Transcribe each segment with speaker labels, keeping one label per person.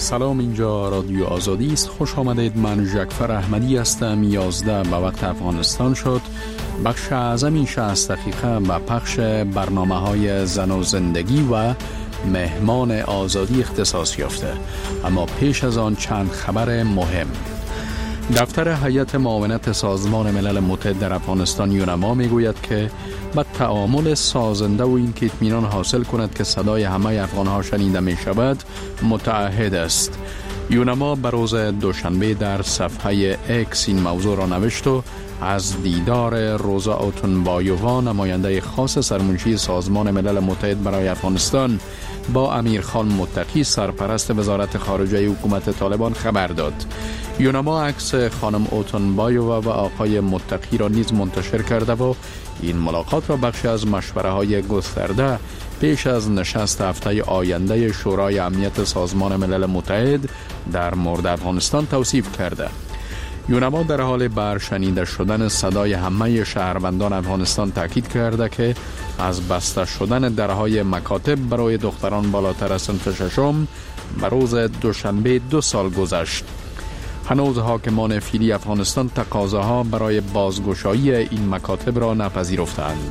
Speaker 1: سلام، اینجا رادیو آزادی است. خوش آمدید. من جعفر احمدی هستم. 11 به وقت افغانستان شد. بخش اعظمی 60 دقیقه و پخش برنامه‌های زن و زندگی و مهمان آزادی اختصاص یافته. اما پیش از آن چند خبر مهم. دفتر هیئت معاونت سازمان ملل متحد در افغانستان یونما میگوید که با تعامل سازنده و این که اطمینان حاصل کند که صدای همه افغانها شنیده می شود متعهد است. یونما به روز دوشنبه در صفحه اکس این موضوع را نوشت و از دیدار روزا اوتونبایووا، نماینده خاص سرمنشی سازمان ملل متحد برای افغانستان، با امیر خان متقی، سرپرست وزارت خارجه حکومت طالبان خبر داد. یونما عکس خانم اوتونبایووا و آقای متقی را نیز منتشر کرده و این ملاقات را بخشی از مشوره‌های گسترده پیش از نشست هفته آینده شورای امنیت سازمان ملل متحد در مورد افغانستان توصیف کرده. یونما در حال برشنیده شدن صدای همه شهروندان افغانستان تاکید کرده که از بسته شدن درهای مکاتب برای دختران بالاتر از صنف ششم به روز دوشنبه 2 سال گذشت. هنوز حاکمان فعلی افغانستان تقاضاها برای بازگشایی این مکاتب را نپذیرفتند.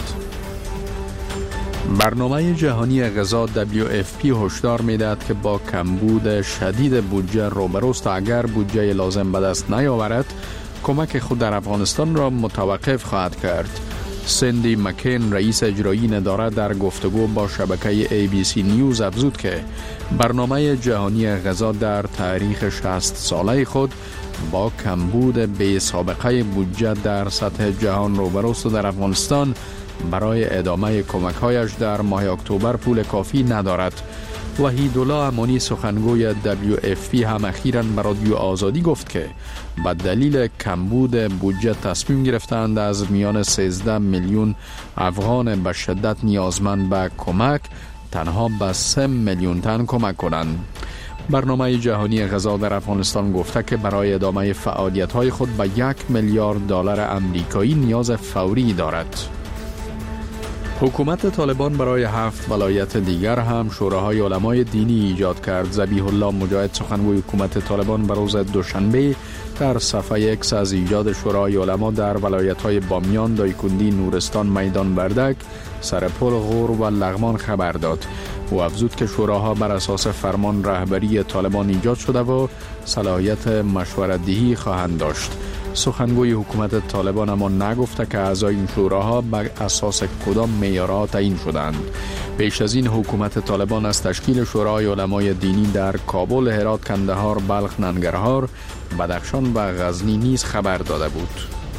Speaker 1: برنامه جهانی غذا WFP هشدار می‌دهد که با کمبود شدید بودجه روبروست. اگر بودجه لازم به دست نیاورد، کمک خود در افغانستان را متوقف خواهد کرد. سندی مکین، رئیس اجرایی این اداره، در گفتگو با شبکه ABC نیوز افزود که برنامه جهانی غذا در تاریخ 60 ساله خود با کمبود بی سابقه بودجه در سطح جهان روبروست و در افغانستان برای ادامه کمک‌هایش در ماه اکتبر پول کافی ندارد. وحیدالله امانی، سخنگوی WFP، هم اخیراً به رادیو آزادی گفت که به دلیل کمبود بودجه تصمیم گرفتند از میان 13 میلیون افغان به شدت نیازمند به کمک تنها به 3 میلیون تن کمک کنند. برنامه جهانی غذا در افغانستان گفته که برای ادامه فعالیت‌های خود به 1 میلیارد دلار آمریکایی نیاز فوری دارد. حکومت طالبان برای 7 ولایت دیگر هم شوراهای علمای دینی ایجاد کرد. ذبیح الله مجاهد، سخنگوی حکومت طالبان، به روز دوشنبه در صفحه اکس از ایجاد شورای علما در ولایت‌های بامیان، دایکندی، نورستان، میدان وردک، سرپل، غور و لغمان خبر داد. او افزود که شوراها بر اساس فرمان رهبری طالبان ایجاد شده و صلاحیت مشورت‌دهی خواهند داشت. سخنگوی حکومت طالبان اما نگفته که اعضای این شوراها بر اساس کدام معیارها تعیین شدند. پیش از این حکومت طالبان از تشکیل شورای علمای دینی در کابل، هرات، کندهار، بلخ، ننگرهار، بدخشان و غزنی نیز خبر داده بود.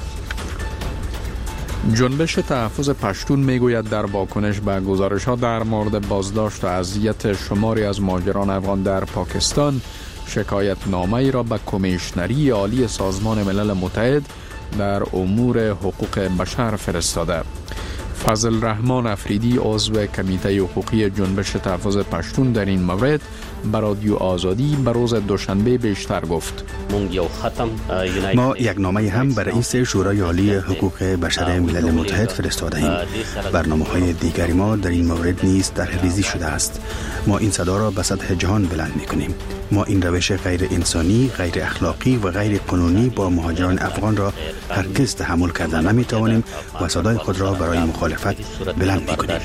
Speaker 1: جنبش تحفظ پشتون میگوید در واکنش به گزارش‌ها در مورد بازداشت و اذیت شماری از مهاجران افغان در پاکستان، شکایت نامه‌ای را به کمیشنری عالی سازمان ملل متحد در امور حقوق بشر فرستاده. فضل رحمان افریدی، عضو کمیته حقوقی جنبش تحفظ پشتون، در این مورد به رادیو آزادی به روز دوشنبه بیشتر گفت.
Speaker 2: ما یک نامه هم به رئیس شورای عالی حقوق بشر ملل متحد فرستاده ایم. برنامه‌های دیگری ما در این مورد نیز طرح‌ریزی شده است. ما این صدا را به سطح جهان بلند می‌کنیم. ما این روش غیر انسانی، غیر اخلاقی و غیر قانونی با مهاجران افغان را هرگز تحمل کرده نمی‌توانیم و صدای خود را برای مخالفت بلند می‌کنیم.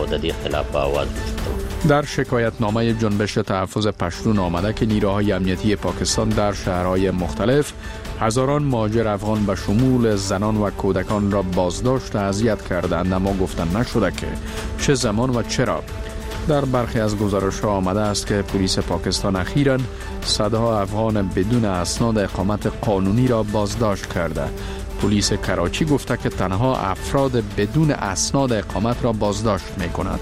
Speaker 1: در شکایت نامه جنبش تحفظ پشتون آمده که نیروهای امنیتی پاکستان در شهرهای مختلف هزاران مهاجر افغان به شمول زنان و کودکان را بازداشت و اذیت کردند، اما گفتن نشده که چه زمان و چرا. در برخی از گزارش‌ها آمده است که پلیس پاکستان اخیراً صدها افغان بدون اسناد اقامت قانونی را بازداشت کرده. پلیس کراچی گفته که تنها افراد بدون اسناد اقامت را بازداشت می‌کند.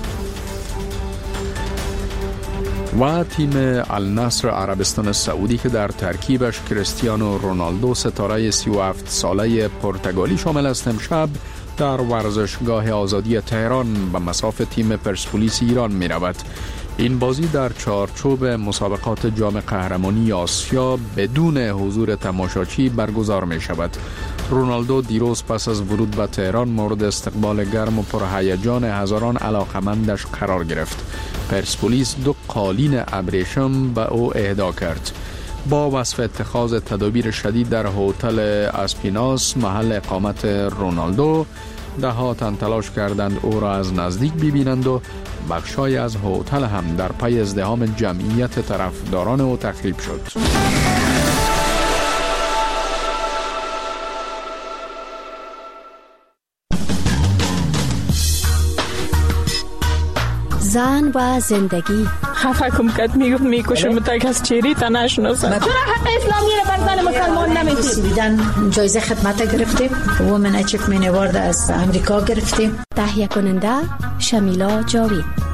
Speaker 1: و تیم النصر عربستان سعودی که در ترکیبش کریستیانو رونالدو، ستاره 37 ساله پرتغالی، شامل است، امشب در ورزشگاه آزادی تهران به مصاف تیم پرسپولیس ایران می رود. این بازی در چارچوب مسابقات جام قهرمانی آسیا بدون حضور تماشاچی برگزار می شود. رونالدو دیروز پس از ورود به تهران مورد استقبال گرم و پرهیجان هزاران علاقمندش قرار گرفت. پرسپولیس 2 قالین ابریشم به او اهدا کرد. با وصف اتخاذ تدابیر شدید در هتل اسپیناس محل اقامت رونالدو، ده‌ها تن تلاش کردند او را از نزدیک ببینند و بخشای از هتل هم در پی ازدحام جمعیت طرفداران او تخریب شد.
Speaker 3: زن و زندگی.
Speaker 4: خفه کم کد میکشم تا کس چیری تا نشناسم.
Speaker 5: چرا حق اسلامی رو بر زن مسلمان نمیدید؟
Speaker 6: دیدن جایزه خدمت گرفتیم. وومن اچیومنت اوارد از امریکا گرفتیم.
Speaker 3: تهیه کننده شمیلا جاوید.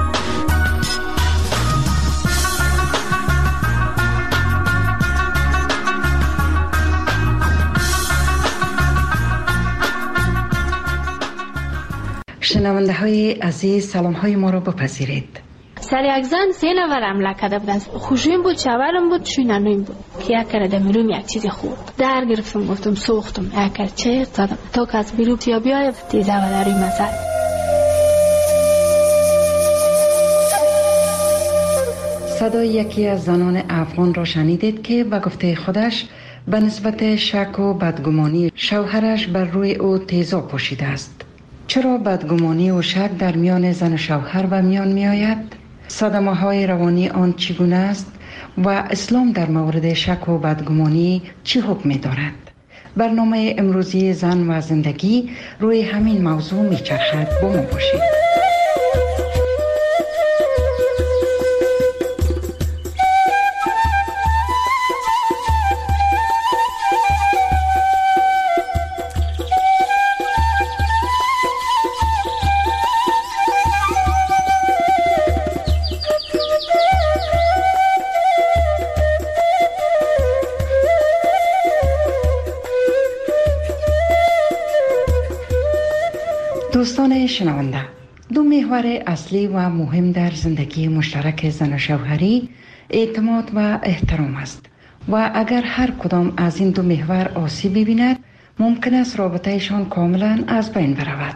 Speaker 7: شنونده های عزیز، سلام های ما را بپذیرید.
Speaker 8: سر یک زن 3 نفر حمله کرده بودن. خوشویم بود، شوهرم بود، شوینانویم بود که یک کرده میروم یک چیزی خورد. در گرفتم، گفتم سوختم، یک کرد چه زدم تا که از بیرون یا بیای تیزه و داری مثل.
Speaker 7: صدای یکی از زنان افغان را شنیدید که به گفته خودش به نسبت شک و بدگمانی شوهرش بر روی او تیزاب پوشیده است. چرا بدگمانی و شک در میان زن و شوهر به میان می آید؟ صدمه های روانی آن چگونه است و اسلام در مورد شک و بدگمانی چی حکم می دارد؟ برنامه امروزی زن و زندگی روی همین موضوع می چرخد. با ما باشید. دوستان شنونده، 2 محور اصلی و مهم در زندگی مشترک زن و شوهری اعتماد و احترام است و اگر هر کدام از این 2 محور آسیب ببیند ممکن است رابطهشان کاملا از بین برود.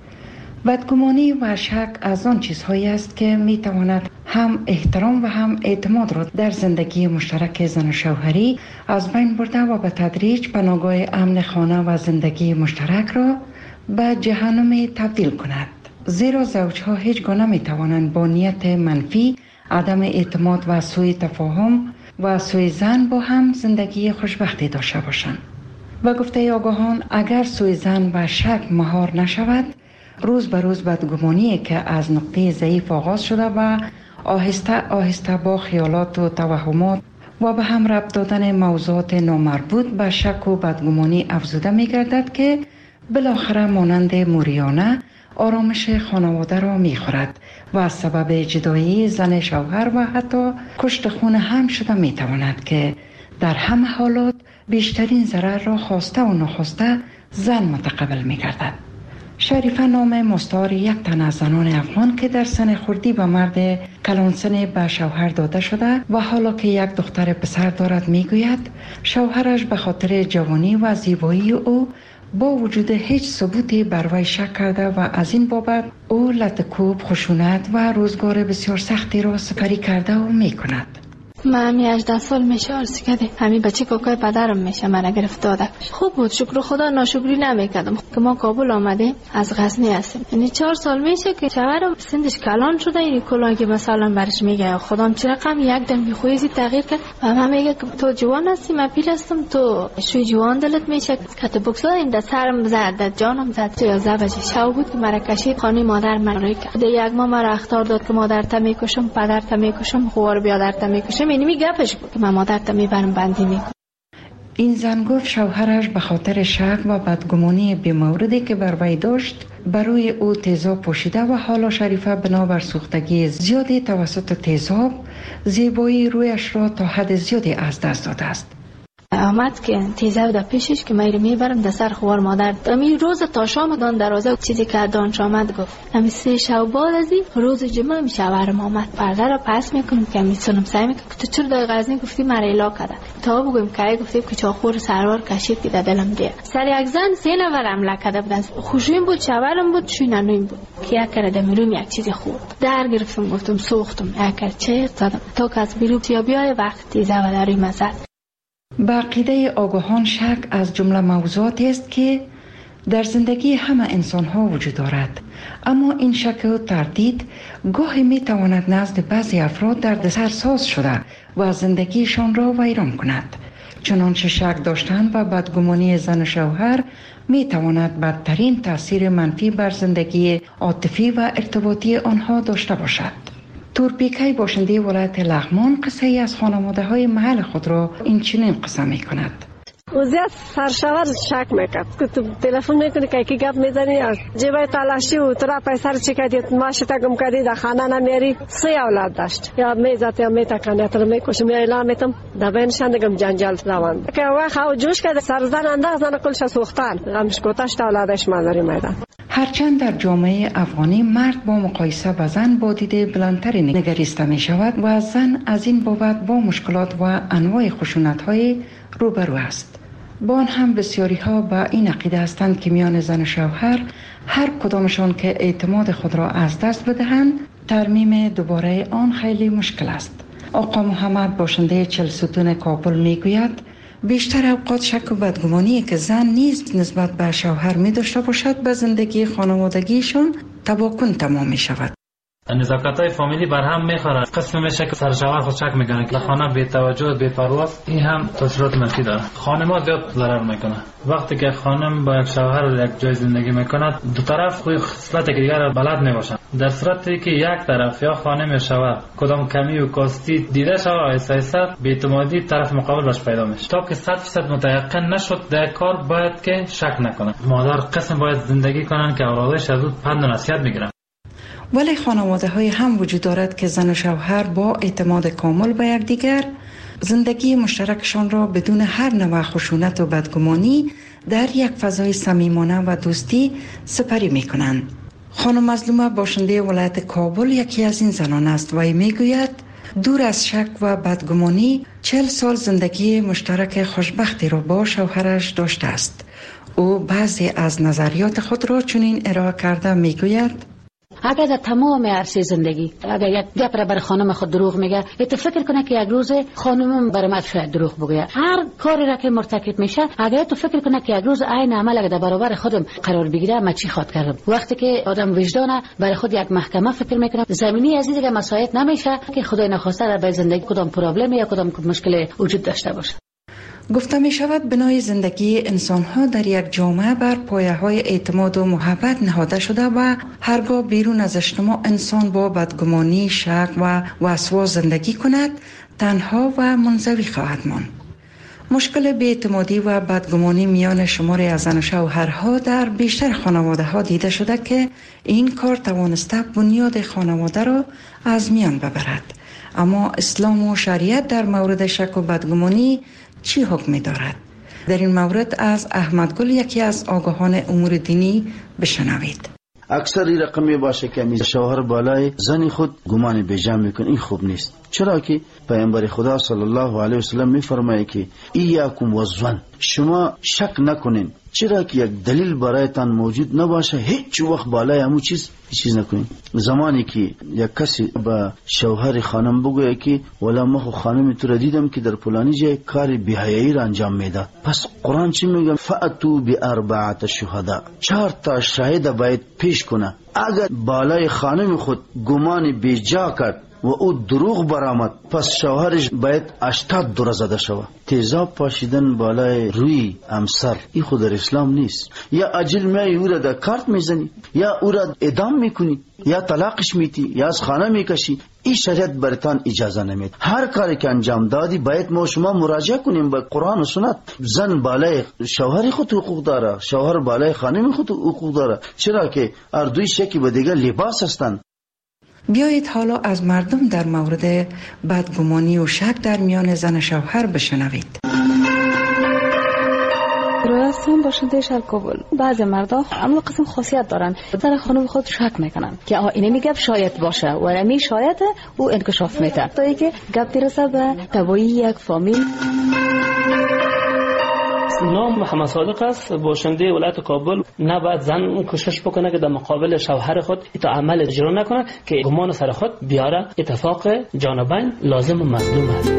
Speaker 7: بدگمانی و شک از آن چیزهایی است که می تواند هم احترام و هم اعتماد را در زندگی مشترک زن و شوهری از بین برده و به تدریج بناگاه امن خانه و زندگی مشترک را به جهنم تبدیل کند. زیرا زوجها هیچ گونه می توانند با نیت منفی، عدم اعتماد و سوء تفاهم و سوء ظن با هم زندگی خوشبختی داشته باشند. و گفته آگاهان اگر سوء ظن و شک مهار نشود، روز به روز بدگمانی که از نقطه ضعیف آغاز شده و آهسته با خیالات و توهمات و به هم ربط دادن موضوعات نامربوط به شک و بدگمانی افزوده می گردد که بالاخره مانند موریانه آرامش خانواده را می خورد و سبب جدایی زن شوهر و حتی کشت خون هم شده می تواند که در همه حالات بیشترین ضرر را خواسته و نخواسته زن متقبل می گردد. شریفه نام مستعار یک تن از زنان افغان که در سن خردی به مرد کلانسن به شوهر داده شده و حالا که یک دختر پسر دارد می گوید شوهرش به خاطر جوانی و زیبایی او با وجود هیچ ثبوتی بر وی شک کرده و از این بابت او لطکوب، خشونت و روزگار بسیار سختی را سپری کرده و می کند.
Speaker 8: من 18 سال میشه عرض کردم. همین بچه کوکای پدرم میشه من گرفت داده. خوب بود، شکر خدا، ناشکری نمیکردم که ما کابل آمدیم، از غزنی هستیم. یعنی 4 سال میشه که شوهرم سنش کلان شده. این کلاه که مثلا برش میگه خودم چه رقم یک دم میخویزی تغییر کرد و من میگه تو جوان هستی، من پیل هستم، تو شوی جوان دلت میشه کت بوکسا این در سرم زد، جانم زد. 11 بجه شب بود که مرا کشید خانه مادر من رو کرد. یک ماه مرا اخطار داد که مادرت میکشم، پدرت میکشم، خوار بیادرت میکشم. یعنی میگپش بود که من مادرت میبرم بندی میکنم.
Speaker 7: این زن گفت شوهرش به خاطر شک و بدگمانی بی‌موردی که بر وی داشت برای او تیزاب پوشیده و حالا شریفه بنابر سوختگی زیادی توسط تیزاب زیبایی رویش را تا حد زیادی از دست داده است.
Speaker 8: آمد که تیزه و در پیشش که من میبرم در سر خوار مادر. امی روز تا شام دان دروازه چیزی که دانش آمد گفت امی 3 شب بعد از این روز جمعه می شوهرم آمد پرده را پس میکنم که میتونم سعی میکنم که تو چرا در غزنی گفتی مرا الا کرده تا بگم که گفتیم که چاخور سروار کشید که در دلم دیه سر یک زن 3 نفر حمله کرده بودن. خوشویم بود، شوهرم بود، شوینانویم بود که یک کرده میروم یک چیزی خورد در گرفتم گفتم سوختم یک چه زدم تا که از بیرون بیای وقت تیزه و داری مزد.
Speaker 7: به عقیده آگاهان شک از جمله موضوعاتی است که در زندگی همه انسان ها وجود دارد، اما این شک و تردید گاهی می تواند نزد بعضی افراد دردسرساز شده و زندگیشان را ویران کند. چنانچه شک داشتن و بدگمانی زن و شوهر می تواند بدترین تاثیر منفی بر زندگی عاطفی و ارتباطی آنها داشته باشد. تورپیکای باشنده ولایت لغمان قصه ای از خانواده های محل خود را این چنین قصه می کند.
Speaker 9: وزیت سرشور شک میکرد که تو تلفن میکنی که کی گپ میزنی یا جیبای تلاشی و ترا پیسه رو چکیدی ماش تگم کردی در خانه نمیری. 3 اولاد داشت یا میزات یا میتکنه تر میکشم یا اعلام میتم دبنشان دگم جنجال روان که وا خو جوش کرد سرزن انداز زن کلش سوختن غمش کوتاش تا اولادش مادری میدان.
Speaker 7: هرچند در جامعه افغانی مرد با مقایسه با زن با دید بلندتری نگریسته می شود و زن از این بابت با مشکلات و انواع خشونت های روبرو است. با آن هم بسیاری ها با این عقیده هستند که میان زن و شوهر هر کدامشان که اعتماد خود را از دست بدهند ترمیم دوباره آن خیلی مشکل است. آقا محمد باشنده 40 ستون کابل میگوید بیشتر اوقات شک و بدگمانی که زن نیز نسبت به شوهر می داشته باشد به زندگی خانوادگیشان تباکن تمام می شود.
Speaker 10: نزاکت‌های فامیلی بر هم می‌خوره. قسم میشه که سر شوهر خود شک میکنه که خانه بی توجه بی پرواز، این هم تاثیرات منفی داره. خانم‌ها زیاد ضرر میکنه. وقتی که خانم با یک شوهر یک جای زندگی میکنه دو طرف خوی خصلت که دیگر را بلد نباشن. در صورتی که یک طرف یا خانم یا شوهر کدام کمی و کاستی دیده شود ایسا بی‌اعتمادی طرف مقابل باش پیدا میشه. تا که 100% متيقن نشد در کار باید که شک نکنه. مادر قسم باید زندگی کنن که اولادش از پند و نصیحت میگیرن.
Speaker 7: ولی خانواده های هم وجود دارد که زن و شوهر با اعتماد کامل به یکدیگر زندگی مشترکشان را بدون هر نوع خشونت و بدگمانی در یک فضای صمیمانه و دوستی سپری می کنند. خانم مظلومه باشنده ولایت کابل یکی از این زنان است و میگوید دور از شک و بدگمانی 40 سال زندگی مشترک خوشبختی را با شوهرش داشته است. او بعضی از نظریات خود را چنین ارائه کرده میگوید
Speaker 11: اگر در تمام عرصه زندگی اگر یک گپ را بر خانم خود دروغ میگه، تو فکر کنه که یک روز خانمم بر من شاید دروغ بگه. هر کاری را که مرتکب میشه اگر تو فکر کنه که یک روز عین عمل اگر در برابر خودم قرار بگیره من چی خواهد کردم. وقتی که آدم وجدانه برای خود یک محکمه فکر میکنه، زمینی از این دیگه مسایت نمیشه که خدای نخواسته در به زندگی کدام پرابلم یا کدام مشکل وجود داشته باشه.
Speaker 7: گفته می شود بنای زندگی انسان ها در یک جامعه بر پایه های اعتماد و محبت نهاده شده و هرگاه بیرون از اجتماع انسان با بدگمانی، شک و وسواس زندگی کند تنها و منزوی خواهد ماند. مشکل بی‌اعتمادی و بدگمانی میان شماری از زن و شوهرها در بیشتر خانواده ها دیده شده که این کار توانسته بنیاد خانواده را از میان ببرد. اما اسلام و شریعت در مورد شک و بدگمانی چی حکم می دارد؟ در این مورد از احمد گل یکی از آگاهان امور دینی بشنوید.
Speaker 12: اکثر رقمی باشه که شوهر بالای زنی خود گمان بیجا میکنه، این خوب نیست. چرا که پیامبر خدا صلی الله علیه و سلم میفرمایه که ایاکم والظن، شما شک نکنین، چرا که یک دلیل برایتان موجود نباشه هیچ وقت بالای همون چیز نکنین. زمانی که یک کسی با شوهر خانم بگویه که ولی ما خانم تو را دیدم که در فلانی جای کار بی‌حیایی را انجام میده، پس قرآن چی میگه؟ فأتوا بأربعة شهداء، 4 تا شاهد باید پیش کنه. اگر بالای خانم خود گمان بیجا کرد و او دروغ برآمد، پس شوهرش باید 80 دوره زده شود. تیزاب پاشیدن بالای روی همسر این خود در اسلام نیست. یا اجل میای او را در کارت میزنی، یا او را اعدام میکنی، یا طلاقش میتی، یا از خانه میکشی. این شریعت برتان اجازه نمید. هر کاری که انجام دادی باید ما شما مراجعه کنیم به قرآن و سنت. زن بالای شوهر خود حقوق داره، شوهر بالای خانم خود حقوق داره، چرا که هر دوی شکی به دیگر لباس هستند.
Speaker 7: بیایید حالا از مردم در مورد بدگمانی و شک در میان زن و شوهر بشنوید.
Speaker 13: هستم باشنده شهر کابل. بعضی مردا عمل قسم خاصیت دارن، در خانم خود شک میکنن که اینه میگه شاید باشه و امی شاید او انکشاف میده تا اینکه گپ برسه به تبایی یک فامیل.
Speaker 14: نام محمد صادق است، باشنده ولایت کابل. نباید زن کوشش بکنه که در مقابل شوهر خود تا عمل اجرا نکنه که گمان سر خود بیاره. اتفاق جانبین لازم و مظلوم است.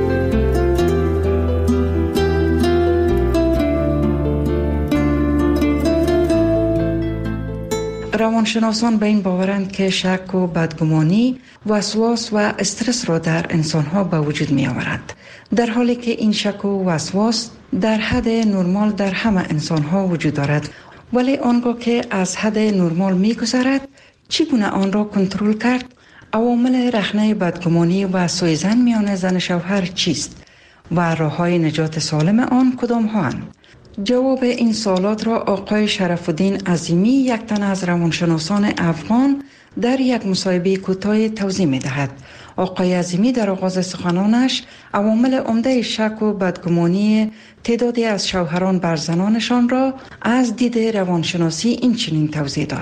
Speaker 7: روانشناسان به این باورند که شک و بدگمانی وسواس و استرس را در انسانها به وجود می آورد، در حالی که این شک و وسواس در حد نرمال در همه انسانها وجود دارد، ولی آنگاه که از حد نرمال می گذرد چگونه آن را کنترل کرد؟ عوامل رخنه بدگمانی و سوءظن میان زن شوهر چیست و راه‌های نجات سالم آن کدام هاند؟ جواب این سوالات را آقای شرف الدین عظیمی، یک تن از روانشناسان افغان، در یک مصاحبه کوتاه توضیح می دهد. آقای عظیمی در آغاز سخنانش عوامل عمده شک و بدگمانی تعدادی از شوهران بر زنانشان را از دید روانشناسی این چنین توضیح داد.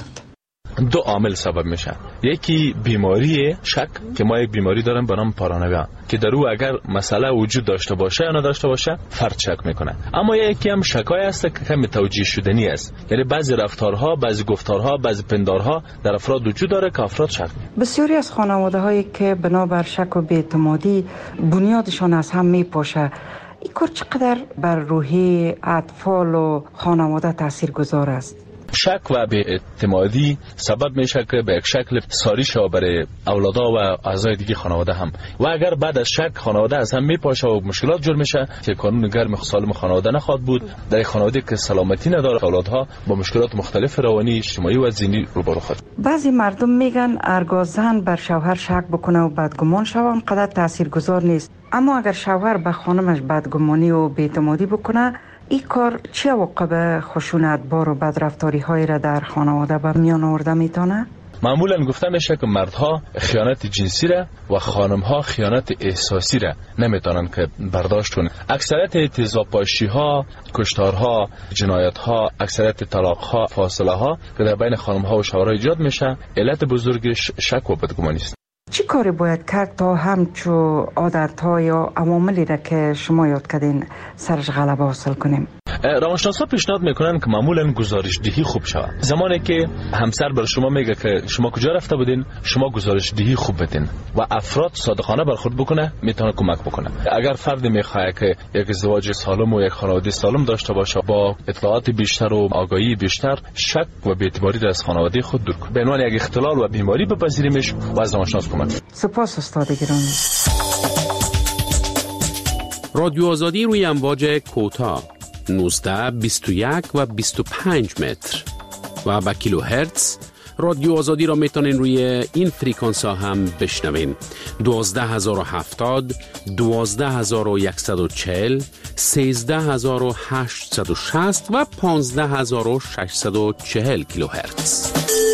Speaker 15: دو عامل سبب میشه. یکی بیماری شک که ما یک بیماری داریم به نام پارانویا که در او اگر مسئله وجود داشته باشه یا نداشته باشه فرد شک میکنه. اما یکی هم شکای است که کمی توجیه شدنی است، یعنی بعضی رفتارها، بعضی گفتارها، بعضی پندارها در افراد وجود داره که افراد شک میکنه.
Speaker 7: بسیاری از خانواده هایی که بنابر شک و بی‌اعتمادی بنیادشان از هم میپاشه، این کار چقدر بر روحی اطفال و خانواده تاثیرگذار است؟
Speaker 15: شک و بی‌اعتمادی سبب میشه که به یک شکل ساری شود برای اولادا و اعضای دیگه خانواده هم، و اگر بعد از شک خانواده از هم میپاشه و مشکلات جور میشه که کانون گرم سالم خانواده نخواهد بود. در خانواده که سلامتی نداره اولادها با مشکلات مختلف روانی، اجتماعی و ذهنی روبرو خواهد.
Speaker 7: بعضی مردم میگن ارگاه زن بر شوهر شک بکنه و بدگمان شود قدر تاثیرگذار نیست، اما اگر شوهر به خانمش بدگمانی و بی‌اعتمادی بکنه، این کار چه عواقب خشونت بار و بدرفتاری های را در خانواده به میان آورده میتونه؟
Speaker 15: معمولا گفته میشه که مردها خیانت جنسی را و خانمها خیانت احساسی را نمیتونن که برداشت کنن. اکثریت تیزابپاشی ها، کشتارها، جنایت ها، اکثریت طلاق ها، فاصله ها که در بین خانمها و شوهرها ایجاد میشه، علت بزرگش شک و بدگمانی است.
Speaker 7: چی کاری باید کرد تا همچو عادت‌ها یا عواملی را که شما یاد کردین سرش غلبه حاصل کنیم؟
Speaker 15: روانشناسا پیشنهاد میکنن که معمولا گزارش دهی خوب شود. زمانی که همسر بر شما میگه که شما کجا رفته بودین، شما گزارش دهی خوب بدین و افراد صادقانه برخورد بکنه، میتونه کمک بکنه. اگر فردی میخواد که یک ازدواج سالم و یک خانواده سالم داشته باشه، با اطلاعات بیشتر و آگاهی بیشتر شک و بی‌اعتباری را از خانواده خود دور کنه، به عنوان یک اختلال و بیماری بپذیریمش و از روانشناس کمک.
Speaker 7: سپاس استاد گرامی.
Speaker 1: رادیو آزادی روی امواج کوتاه 19 21 و 25 متر و با کیلو هرتز. رادیو آزادی را میتونین روی این فریکانس ها هم بشنوین: 12070 12140 13860 و 15640 کیلو هرتز.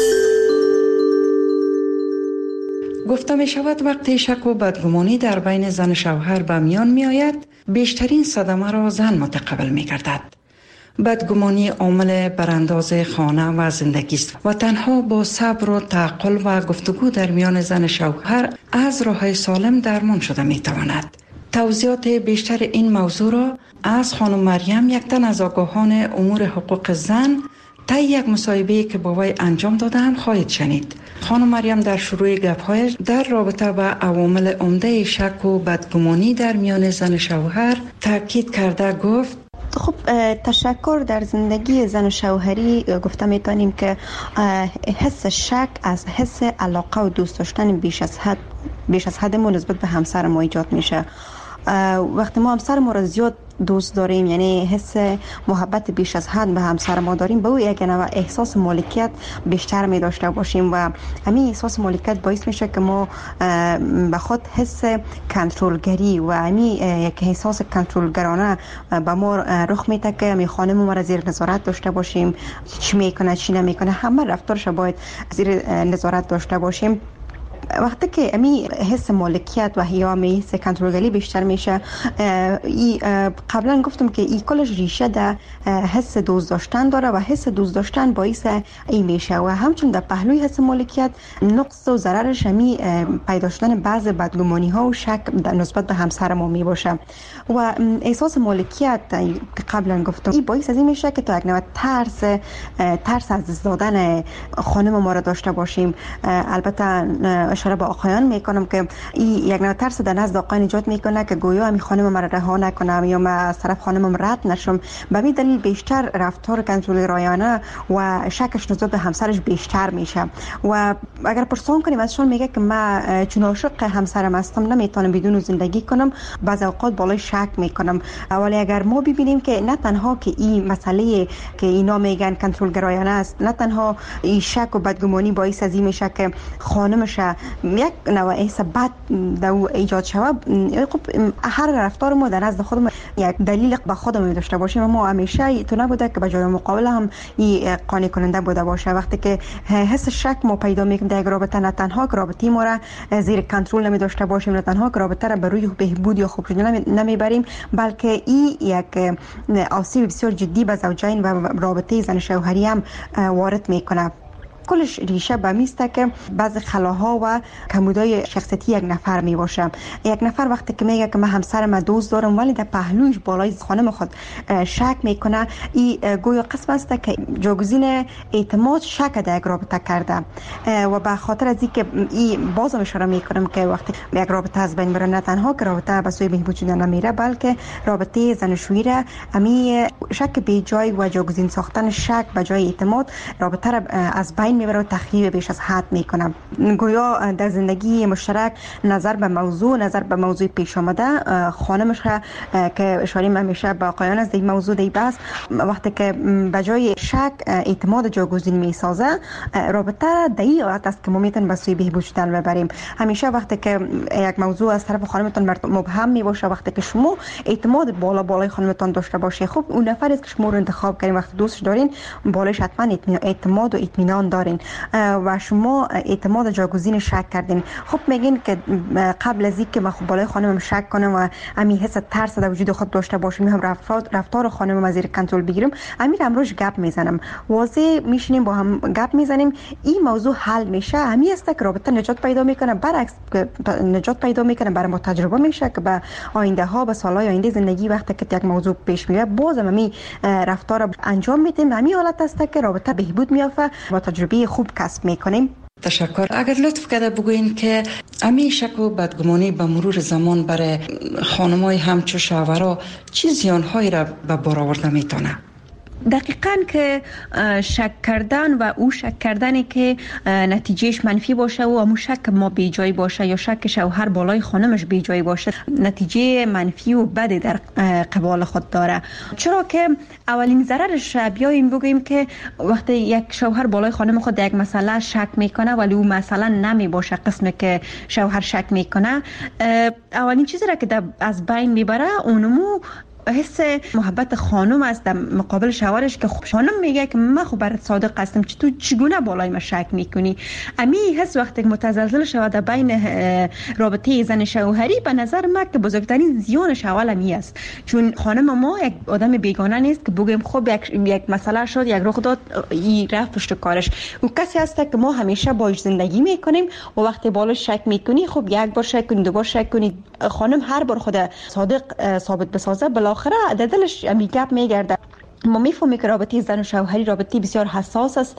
Speaker 7: گفته می شود وقتی شک و بدگمانی در بین زن شوهر به میان می آید، بیشترین صدمه را زن متقبل می گردد. بدگمانی عامل برانداز خانه و زندگی است و تنها با صبر و تعقل و گفتگو در میان زن شوهر از راه سالم درمان شده می تواند. توضیحات بیشتر این موضوع را از خانم مریم، یک تن از آگاهان امور حقوق زن، تا یک مصاحبه که با وی انجام دادم خواهید شنید. خانم مریم در شروع گپ‌هایش در رابطه با عوامل عمده شک و بدگمانی در میان زن شوهر تاکید کرده گفت:
Speaker 16: خب تشکر در زندگی زن و شوهری گفته میتونیم که حس شک از حس علاقه و دوست داشتن بیش از حد ما نسبت به همسر ما ایجاد میشه. وقتی ما همسر ما را زیاد دوست داریم، یعنی حس محبت بیش از حد به همسر ما داریم، به او یک نوع احساس مالکیت بیشتر می داشته باشیم و همین احساس مالکیت باعث میشه که ما به خود حس کنترلگری و همین یک احساس کنترلگرانه به ما رخ میده که همین خانم ما را زیر نظارت داشته باشیم، چی میکنه چی نمیکنه، همه رفتارش باید زیر نظارت داشته باشیم. وقتی که امی حس مالکیت و یا حس کنترلگری بیشتر میشه، قبلا گفتم که این کلش ریشه در حس دوست داشتن داره و حس دوست داشتن باعث این میشه و همچنین در پهلوی حس مالکیت نقص و ضررش همی پیدا شدن بعض بدگمانی ها و شک نسبت به همسر ما می باشه و احساس مالکیت که قبلا گفتم این باعث از این میشه که تا یک نوع ترس از دست دادن خانم ما را داشته باشیم. البته اشاره به آقایان میکنم که این یک نوع ترس در نزد آقایان ایجاد میکنه که گویا همین خانم ما را رها نکنم یا من از طرف خانمم رد نشم. به همین دلیل بیشتر رفتار کنترل رایانه و شکش نسبت به همسرش بیشتر میشه و اگر پرسان کنیم ازشون میگه که من چون عاشق همسرم هستم نمیتونم بدون زندگی کنم، بعضی اوقات بالای شک میکنم. ولی اگر ما ببینیم که نه تنها که این مسئله که اینا میگن کنترل گرایانه است، نه تنها این شک و بدگمانی باعث از این میشه که خانمش یک نوع احساس بد در ایجاد شود، خب هر رفتار ما در نزد خودمون یک دلیل به خودمون داشته باشیم. ما همیشه تو نبوده که به جای مقابل هم این قانع کننده بوده باشه. وقتی که حس شک ما پیدا میکنیم در یک رابطه، نه تنها که رابطه ما را زیر کنترل نمی داشته باشیم، نه تنها که رابطه را به روی بهبود یا خوب شدن نمیبریم، بلکه این یک آسیب بسیار جدی به زوجین و رابطه زن شوهری هم وارد میکنه. کلش ریشه به میسته که بعض خلاها و کمودای شخصیتی یک نفر می باشه. یک نفر وقتی که میگه که من همسرم دوست دارم ولی در پهلوش بالای خانم خود شک میکنه، این گویا قسم است که جاگزین اعتماد شک در یک رابطه کرده و به خاطر از اینکه این بازم اشاره میکنم که وقتی یک رابطه از بین بره، نه تنها که رابطه به سوی بهبود شدن نمیره، بلکه رابطه زناشویی را امی شک بی جای و جاگزین ساختن شک به جای اعتماد رابطه را از بین میبره و تخریب بیش از حد میکنه. گویا در زندگی مشترک نظر به موضوع پیش آمده خانمش که اشاره همیشه به آقایان از این موضوع دی بس، وقتی که به جای شک اعتماد جاگزین میسازه، رابطه در این حالت است که ما میتونیم به سوی بهبود شدن ببریم. همیشه وقتی که یک موضوع از طرف خانمتون مبهم میباشه، وقتی که شما اعتماد بالای خانمتون داشته باشه، خب اون نفری است که شما رو انتخاب کردین، وقتی دوستش دارین بالایش حتما اعتماد و اطمینان دارین و شما اعتماد جاگزین شک کردین. خب میگین که قبل از اینکه من خب بالای خانمم شک کنم و همین حس ترس در وجود خود داشته باشم، هم رفتار خانمم از زیر کنترل بگیرم، امیر امروز گپ میزنم، واضح میشینیم با هم گپ میزنیم، این موضوع حل میشه. همین است که رابطه نجات پیدا میکنه. برعکس نجات پیدا میکنه، برای ما تجربه میشه که به آینده ها، به سالهای آینده زندگی وقتی که یک موضوع پیش میاد بازم همین رفتار انجام میدیم. همین حالت است که رابطه بهبود میافته و تجربه خوب کسب میکنیم.
Speaker 7: تشکر. اگر لطف کرده بگوین که امی شک و بدگمانی به مرور زمان برای خانمای همچو شوهرها چه زیانهایی را به بار آورده میتونه؟
Speaker 16: دقیقاً که شک کردن و او شک کردنی که نتیجهش منفی باشه و همون شک ما بی جای باشه یا شک شوهر بالای خانمش بی جای باشه، نتیجه منفی و بدی در قبال خود داره. چرا که اولین ضررش بیایم بگوییم که وقتی یک شوهر بالای خانم خود یک مسئله شک میکنه ولی او مسئله نمی باشه قسمی که شوهر شک میکنه، اولین چیزی را که از بین میبره اونمو حس محبت خانم است در مقابل شوهرش که خانم میگه که من خب برات صادق هستم، تو چگونه بالای من شک میکنی؟ امی حس وقتی متزلزل شود در بین رابطه زن شوهری، به نظر من که بزرگترین زیانش اول امی است. چون خانم ما یک آدم بیگانه نیست که بگیم خب یک مسئله شد، یک رخ داد، این رفت پشت کارش. او کسی است که ما همیشه باهاش زندگی میکنیم و وقتی بالای شک میکنی، خب یک بار شک کنی، دو بار شک کنی، خانم هر بار خود صادق ثابت بسازه، بالاخره در دلش گپ میگرده. ما میفهمیم که رابطه زن و شوهری رابطه بسیار حساس است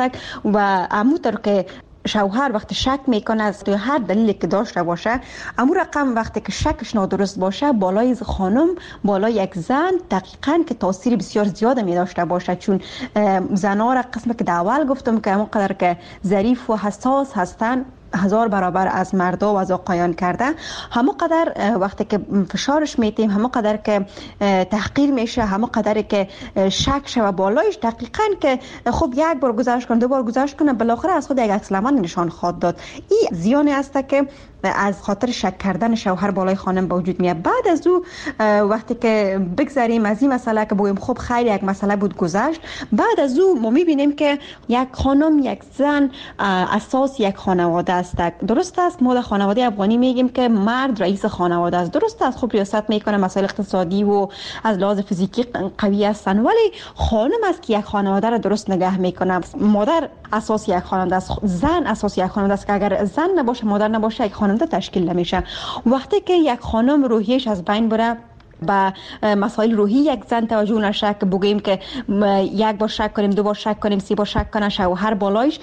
Speaker 16: و همونطور که شوهر وقتی شک میکنه از هر دلیلی که داشته باشه، امو رقم وقتی که شکش نادرست باشه بالای خانم، بالای یک زن دقیقاً که تاثیر بسیار زیاد می داشته باشه. چون زنها را قسمی که در اول گفتم که همون قدر که ظریف و حساس هستن 1000 برابر از مردا و از آقایان کرده، همه قدر وقتی که فشارش میتیم، همه قدر که تحقیر میشه، همه قدر که شک شوه بالایش، دقیقاً که خب یک بار گذاشت کنه، دو بار گذاشت کنه، بالاخره از خود یک عکس العمل نشان خواهد داد. این زیانی است که از خاطر شک کردن شوهر بالای خانم به وجود میاد. بعد از او وقتی که بگذاریم از این مسئله که بگیم خب خیر یک مسئله بود گذشت، بعد از او ما میبینیم که یک خانم یک زن اساس یک خانواده است. درست است ما در خانواده افغانی میگیم که مرد رئیس خانواده است، درست است خب ریاست میکنه، مسائل اقتصادی و از لحاظ فیزیکی قوی هستن، ولی خانم است که یک خانواده را درست نگه میکنه. مادر اساس یک خانواده است، زن اساس یک خانواده است که اگر زن نباشه مادر نباشه یک خانواده تشکیل نمیشه. وقتی که یک خانم روحیش از بین بره با مسائل روحی یک زن توجه نشه که بگیم که یک بار شک کنیم، دو بار شک کنیم، سه بار شک کنه شوهر بالایش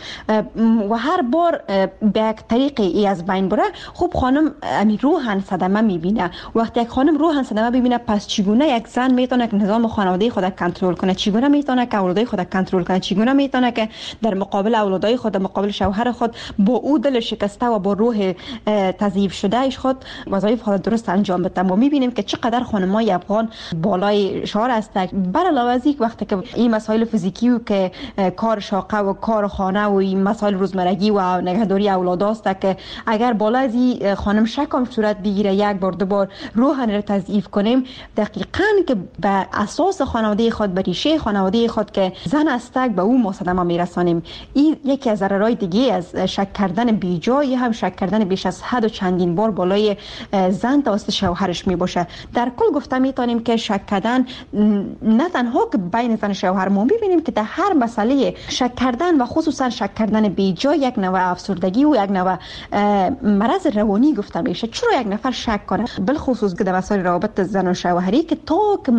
Speaker 16: و هر بار به یک طریقی ای از بین بره، خب خانم روحاً صدمه میبینه. وقتی یک خانم روحاً صدمه ببینه پس چگونه یک زن میتونه که نظام خانواده خود کنترل کنه، چگونه میتونه که اولادای خود کنترل کنه، چگونه میتونه که در مقابل اولادای خود، در مقابل شوهر خود با او دل شکسته و با روح تضعیف شده اش خود وظایف خود درست انجام بده. ما میبینیم که چقدر خانمای افغان بالای شعار هستند. بر علاوه از این وقتی که این مسائل فیزیکی و که کار شاقه و کار خانه و این مسائل روزمرگی و نگهداری اولاد است که اگر بالا از این خانم شکم صورت بگیره یک بار دو بار روحاً را تضعیف کنیم، دقیقاً که به اساس خانواده خود، به ریشه خانواده خود که زن است به او ما صدمه میرسانیم. این یکی از ضررهای دیگه از شک کردن بیجای هم شک کردن بیش از حد و چندین بار بالای زن توسط شوهرش می باشه. در کل گفته میتونیم که شک کردن نه تنها که بین زن و شوهر، ما ببینیم که در هر مسئله شک کردن و خصوصا شک کردن بیجا یک نوع افسردگی و یک نوع مرض روانی گفته میشه. چرا یک نفر شک کنه، بالخصوص که در مسائل روابط زن و شوهری که تا که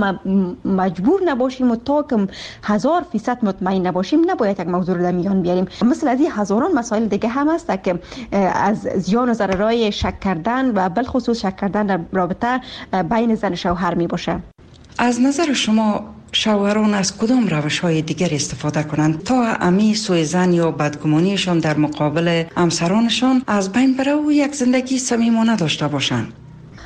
Speaker 16: مجبور نباشیم و تا که 1000% مطمئن نباشیم نباید یک موضوع رو در میان بیاریم. مثل از این هزاران مسائل دیگه هم هست که از زیان و ضررهای شک کردن و بالخصوص شک کردن در رابطه بین زن و شوهر می باشه.
Speaker 7: از نظر شما شوهران از کدام روش‌های دیگر استفاده کنند تا امی سوء ظن یا بدگمانیشان در مقابل همسرانشان از بین بره و یک زندگی صمیمانه داشته باشند؟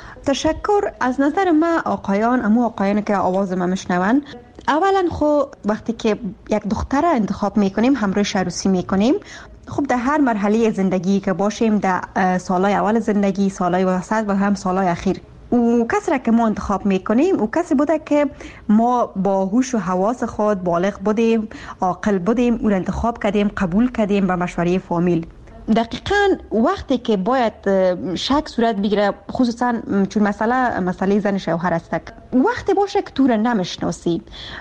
Speaker 16: تشکر. از نظر ما آقایان که آواز ما میشنون، اولا خب وقتی که یک دختر انتخاب میکنیم، همراهش عروسی میکنیم، خب در هر مرحله زندگی که باشیم، در سالهای اول زندگی، سالهای وسط و هم سالهای اخیر، او کسی را که ما انتخاب میکنیم او کسی بوده که ما با هوش و حواس خود بالغ بودیم، عاقل بودیم، او را انتخاب کردیم، قبول کردیم به مشوره فامیل. دقیقاً وقتی که باید شک صورت بگیره، خصوصا چون مسئله زن شوهر است، وقتی باشه که تو را نمیشناسی،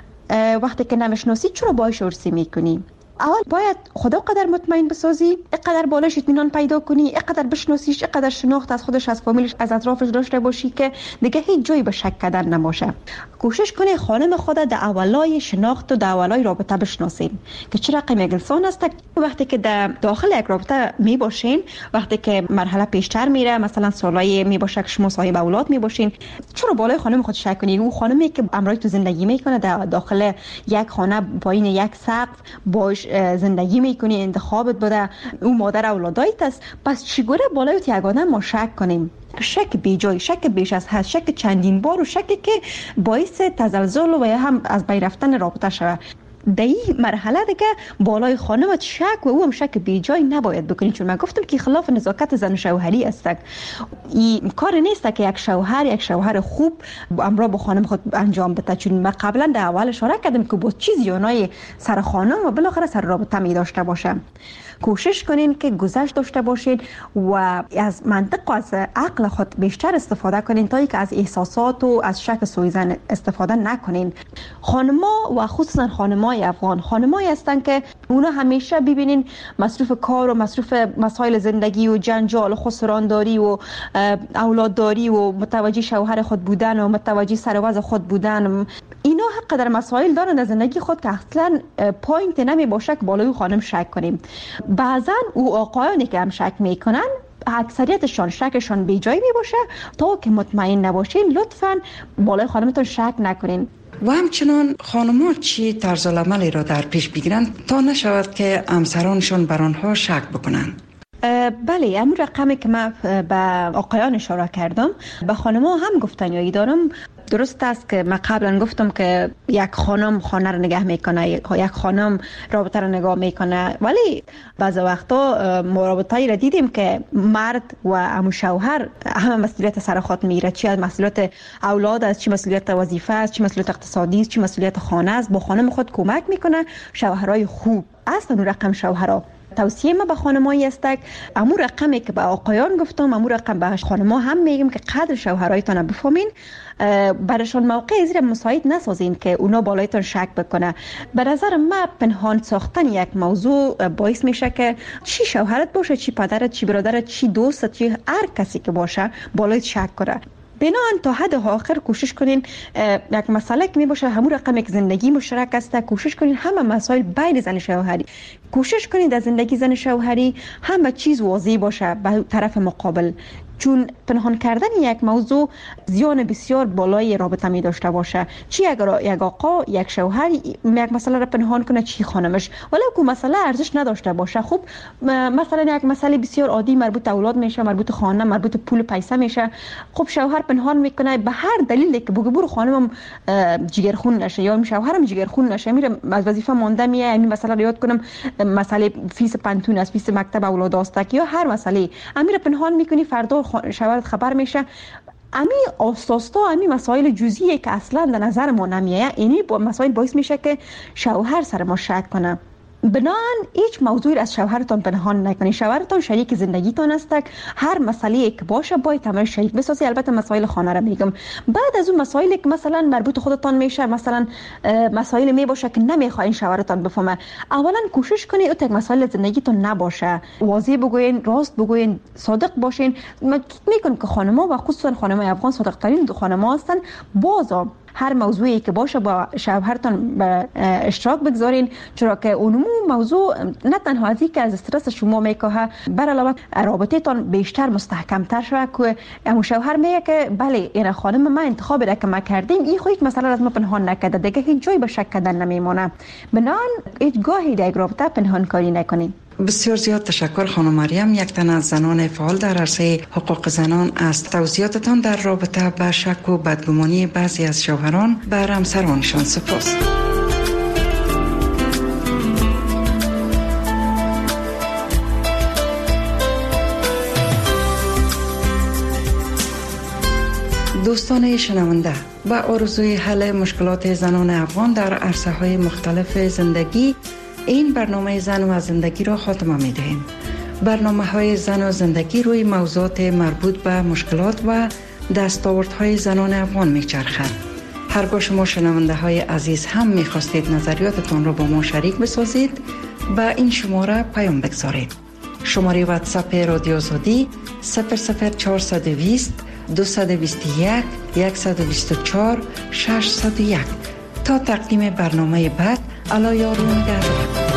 Speaker 16: وقتی که نمیشناسی چرا باهاش عروسی میکنی؟ اول باید خدا قدر مطمئن بسازی، اینقدر بالاش اطمینان پیدا کنی، اینقدر بشناسیش، اینقدر شناخت از خودش، از فامیلش، از اطرافش داشته باشی که دیگه هیچ جایی به شک کردن نباشه. کوشش کنی خانم خود در اولای شناخت و در اولای رابطه بشناسین که چه رقم یک انسان است. وقتی که در داخل یک رابطه می باشین، وقتی که مرحله پیشتر میره، مثلا سالای می باشه که شما صاحب اولاد می باشین، چرا بالای خانم خود شک کنی؟ اون خانمی که امروز تو زندگی میکنه در داخل یک خانه پایین یک سقف باش زندگی میکنی، انتخابت بوده، اون مادر اولادایت است، پس چگونه بالای یک آدم ما شک کنیم؟ شک بیجای، شک بیش از حد، شک چندین بار و شکی که باعث تزلزل و یا هم از بین رفتن رابطه شود. در این مرحله دیگه بالای خانمت شک و او هم شک بیجای نباید بکنی، چون من گفتم که خلاف نزاکت زن و شوهری است. این کار نیست که یک شوهر خوب امرا با خانم خود انجام بده، چون من قبلا در اول اشاره کردم که با چیز زیانای سر خانم و بالاخره سر رابطه می داشته باشه. کوشش کنین که گذشت داشته باشین و از منطق و از عقل خود بیشتر استفاده کنین تا اینکه از احساسات و از شک سوء ظن استفاده نکنین. خانما و خصوصا خانمای افغان خانمایی هستن که اونا همیشه ببینین مصروف کار و مصروف مسائل زندگی و جنجال و خسرانداری و اولادداری و متوجه شوهر خود بودن و متوجه سر وضع خود بودن، اینا حق در مسائل دارن در زندگی خود که اصلا پوینت نمی باشه که بالای خانم شک کنیم. بعضا او آقایانی که هم شک میکنن اکثریتشان شکشان بی جای می باشه، تا که مطمئن نباشین لطفاً بالای خانمتون شک نکنین.
Speaker 7: و همچنان خانم‌ها چی طرز العملی را در پیش بگیرند تا نشود که همسرانشان بر آنها شک بکنند؟
Speaker 16: بله، همون رقمی که من به آقایان اشاره کردم به خانم‌ها هم گفتنی دارم. درست است که من قبلا گفتم که یک خانم خانه رو نگه میکنه، یک خانم رابطه رو نگاه میکنه، ولی بعض وقتا مرابطایی را دیدیم که مرد و عمو شوهر همه مسئولیت سر خود میره، چی مسئولیت اولاد است، چی مسئولیت وظیفه است، چی مسئولیت اقتصادی است، چی مسئولیت خانه است، با خانم خود کمک میکنه. شوهرای خوب است اون رقم شوهرها. توصیه ما به خانمایی است که امور رقمی که به آقایان گفتم امور رقم به خانم‌ها هم میگم که قدر شوهرایتان بفهمین، برشان موقع زیر مساعد نسازین که اونا بالایتان شک بکنه. به نظر من پنهان ساختن یک موضوع باعث میشه که چی شوهرت باشه، چی پدرت، چی برادرت، چی دوستت، چی هر کسی که باشه بالایت شک کنه. بنابراین تا حد آخر کوشش کنین یک مسئله که می باشه همون رقم یک زندگی مشترک است، کوشش کنین همه مسائل بین زن شوهری، کوشش کنین در زندگی زن شوهری همه چیز واضح باشه به طرف مقابل، چون پنهان کردن یک موضوع زیان بسیار بالای رابطه می داشته باشه. چی اگر یک آقا یک شوهر یک مسئله را پنهان کنه، چی خانمش، ولی که مسئله ارزش نداشته باشه. خب مثلا یک مسئله بسیار عادی مربوط اولاد میشه، مربوط خانه، مربوط پول پیسه میشه، خب شوهر پنهان میکنه به هر دلیلی که بگه برو خانمم جگرخون نشه یا شوهرم جگرخون نشه، میره از وظیفه مونده میه، این مسئله رو یاد کنم، مسئله فیس پنتون است، فیس مکتب اولاد است یا هر مسئله امیر پنهان میکنی، فردا شوهرت خبر میشه. امی آستاستا امی مسائل جزئیه که اصلا در نظر ما نمیایه، اینی با مسائل باعث میشه که شوهر سر ما شک کنه. بنان هیچ موضوعی از شوهرتان پنهان نکنید. شوهرتان شریک زندگیتان است، هر مسئله که باشه باید تمام شریک بسازی. البته مسائل خانه را میگم. بعد از اون مسائلی که مثلا مربوط خودتان میشه، مثلا مسائل می باشه که نمیخواین شوهرتان بفهمه، اولا کوشش کنید اون مسائل زندگیتون نباشه، واضح بگوین، راست بگوین، صادق باشین. من میگم که خانم‌ها و خصوصا خانم‌های افغان صادق ترین خانم‌ها هستن. بازم هر موضوعی که باشه با شوهرتان به اشتراک بگذارین، چرا که اون موضوع نه تنها ازی که از استرس شما میکاهه، بر علاوه رابطه‌تان بیشتر مستحکم‌تر شود که اون شوهر میگه که بله این خانم من انتخاب را که ما کردیم، این خودش مثلا از ما پنهان نکرده، دیگه هیچ جایی به شک کردن نمیمونه. بنان هیچ گاهی در رابطه پنهان کاری نکنین.
Speaker 7: بسیار زیاد تشکر خانم مریم، یک تن از زنان فعال در عرصه حقوق زنان است. توضیحاتتان در رابطه با شک و بدگمانی بعضی از شوهران بر همسرانشان سپاس. دوستان شنونده، با آرزوی حل مشکلات زنان افغان در عرصه‌های مختلف زندگی، این برنامه زن و زندگی را خاتمه می دهیم. برنامه‌های زن و زندگی روی موضوعات مربوط به مشکلات و دستاوردهای زنان افغان می چرخد. هرگاه شما شنونده های عزیز هم می خواستید نظریاتتان را با ما شریک بسازید، با این شماره پیام بگذارید. شماره واتساپ رادیو آزادی 00420 221 124 601. تا تقدیم برنامه بعد، الا یارو نگهدار.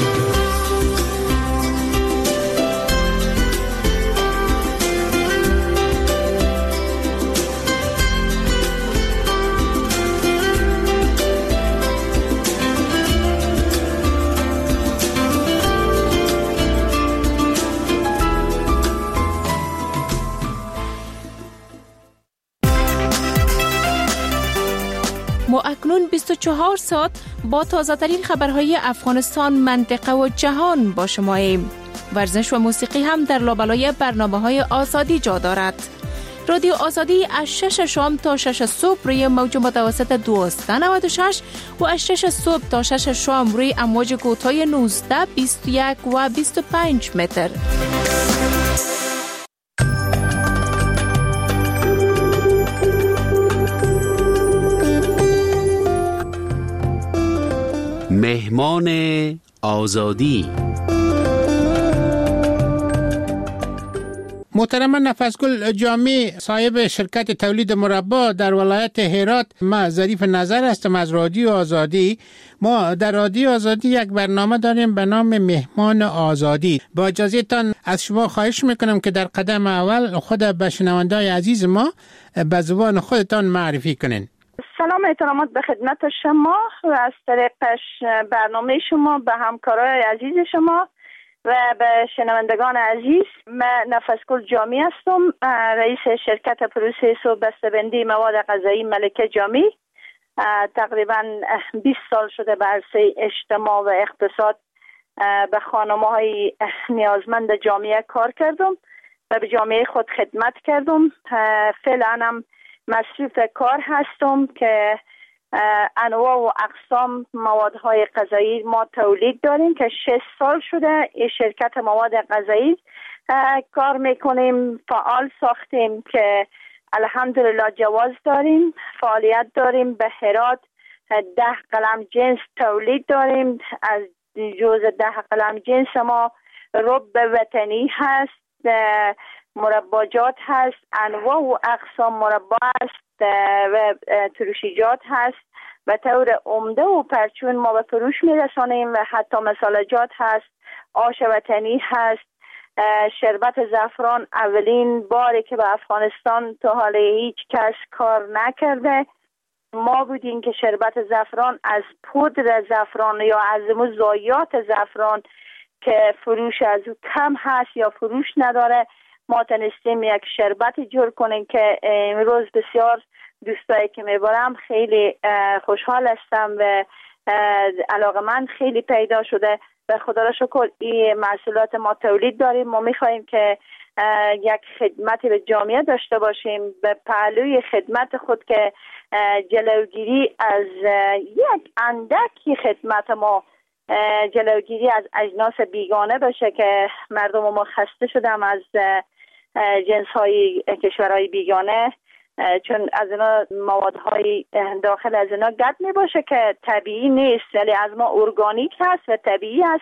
Speaker 17: ما اکنون 24 ساعت با تازه‌ترین خبرهای افغانستان، منطقه و جهان با شماییم. ورزش و موسیقی هم در لابلای برنامه‌های آزادی جا دارد. رادیو آزادی از 6 شام تا 6 صبح روی موج متوسط 1296 و از 6 صبح تا 6 شام روی امواج کوتاه 19، 21 و 25 متر.
Speaker 18: مهمان آزادی.
Speaker 19: محترم نفسگل جامی، صاحب شرکت تولید مربا در ولایت هرات، ما ظریف نظر هستم از رادیو آزادی. ما در رادیو آزادی یک برنامه داریم به نام مهمان آزادی. با اجازهتان از شما خواهش میکنم که در قدم اول خود به شنونده‌های عزیز ما به زبان خودتان معرفی کنین.
Speaker 20: سلام احترامات به خدمت شما و از طریق برنامه شما به همکارای عزیز شما و به شنوندگان عزیز، من نفسگل جامی هستم، رئیس شرکت پروسس و بسته‌بندی مواد غذایی ملکه جامی. تقریبا 20 سال شده به عرصه اجتماع و اقتصاد به خانم‌های نیازمند جامعه کار کردم و به جامعه خود خدمت کردم. فعلا هم مصروف کار هستم که انواع و اقسام موادهای غذایی ما تولید داریم که 6 سال شده این شرکت مواد غذایی کار میکنیم. فعال ساختیم که الحمدلله جواز داریم، فعالیت داریم. به هرات 10 قلم جنس تولید داریم. از جز 10 قلم جنس ما رب وطنی هست، مرباجات هست، انواع و اقسام مربا است و ترشیجات هست. به طور عمده و پرچون ما به فروش میرسانیم و حتی مسالجات هست، آش وطنی هست. شربت زعفران اولین باری که به افغانستان تا حال هیچ کس کار نکرده ما بودیم که شربت زعفران از پودر زعفران یا از ضایعات زعفران که فروش از او کم هست یا فروش نداره، ما تونستیم یک شربت جور کنیم که امروز بسیار دوستایی که میبرم خیلی خوشحال هستم و علاقه من خیلی پیدا شده. به خدا را شکر این محصولات ما تولید داریم. ما میخواییم که یک خدمت به جامعه داشته باشیم، به پهلوی خدمت خود که جلوگیری از یک اندکی خدمت ما، جلوگیری از اجناس بیگانه باشه که مردم ما خسته شدم از جنس های کشورهای بیگانه، چون از اینا موادهای داخل از اینا گد می باشه که طبیعی نیست، ولی از ما ارگانیک هست و طبیعی هست.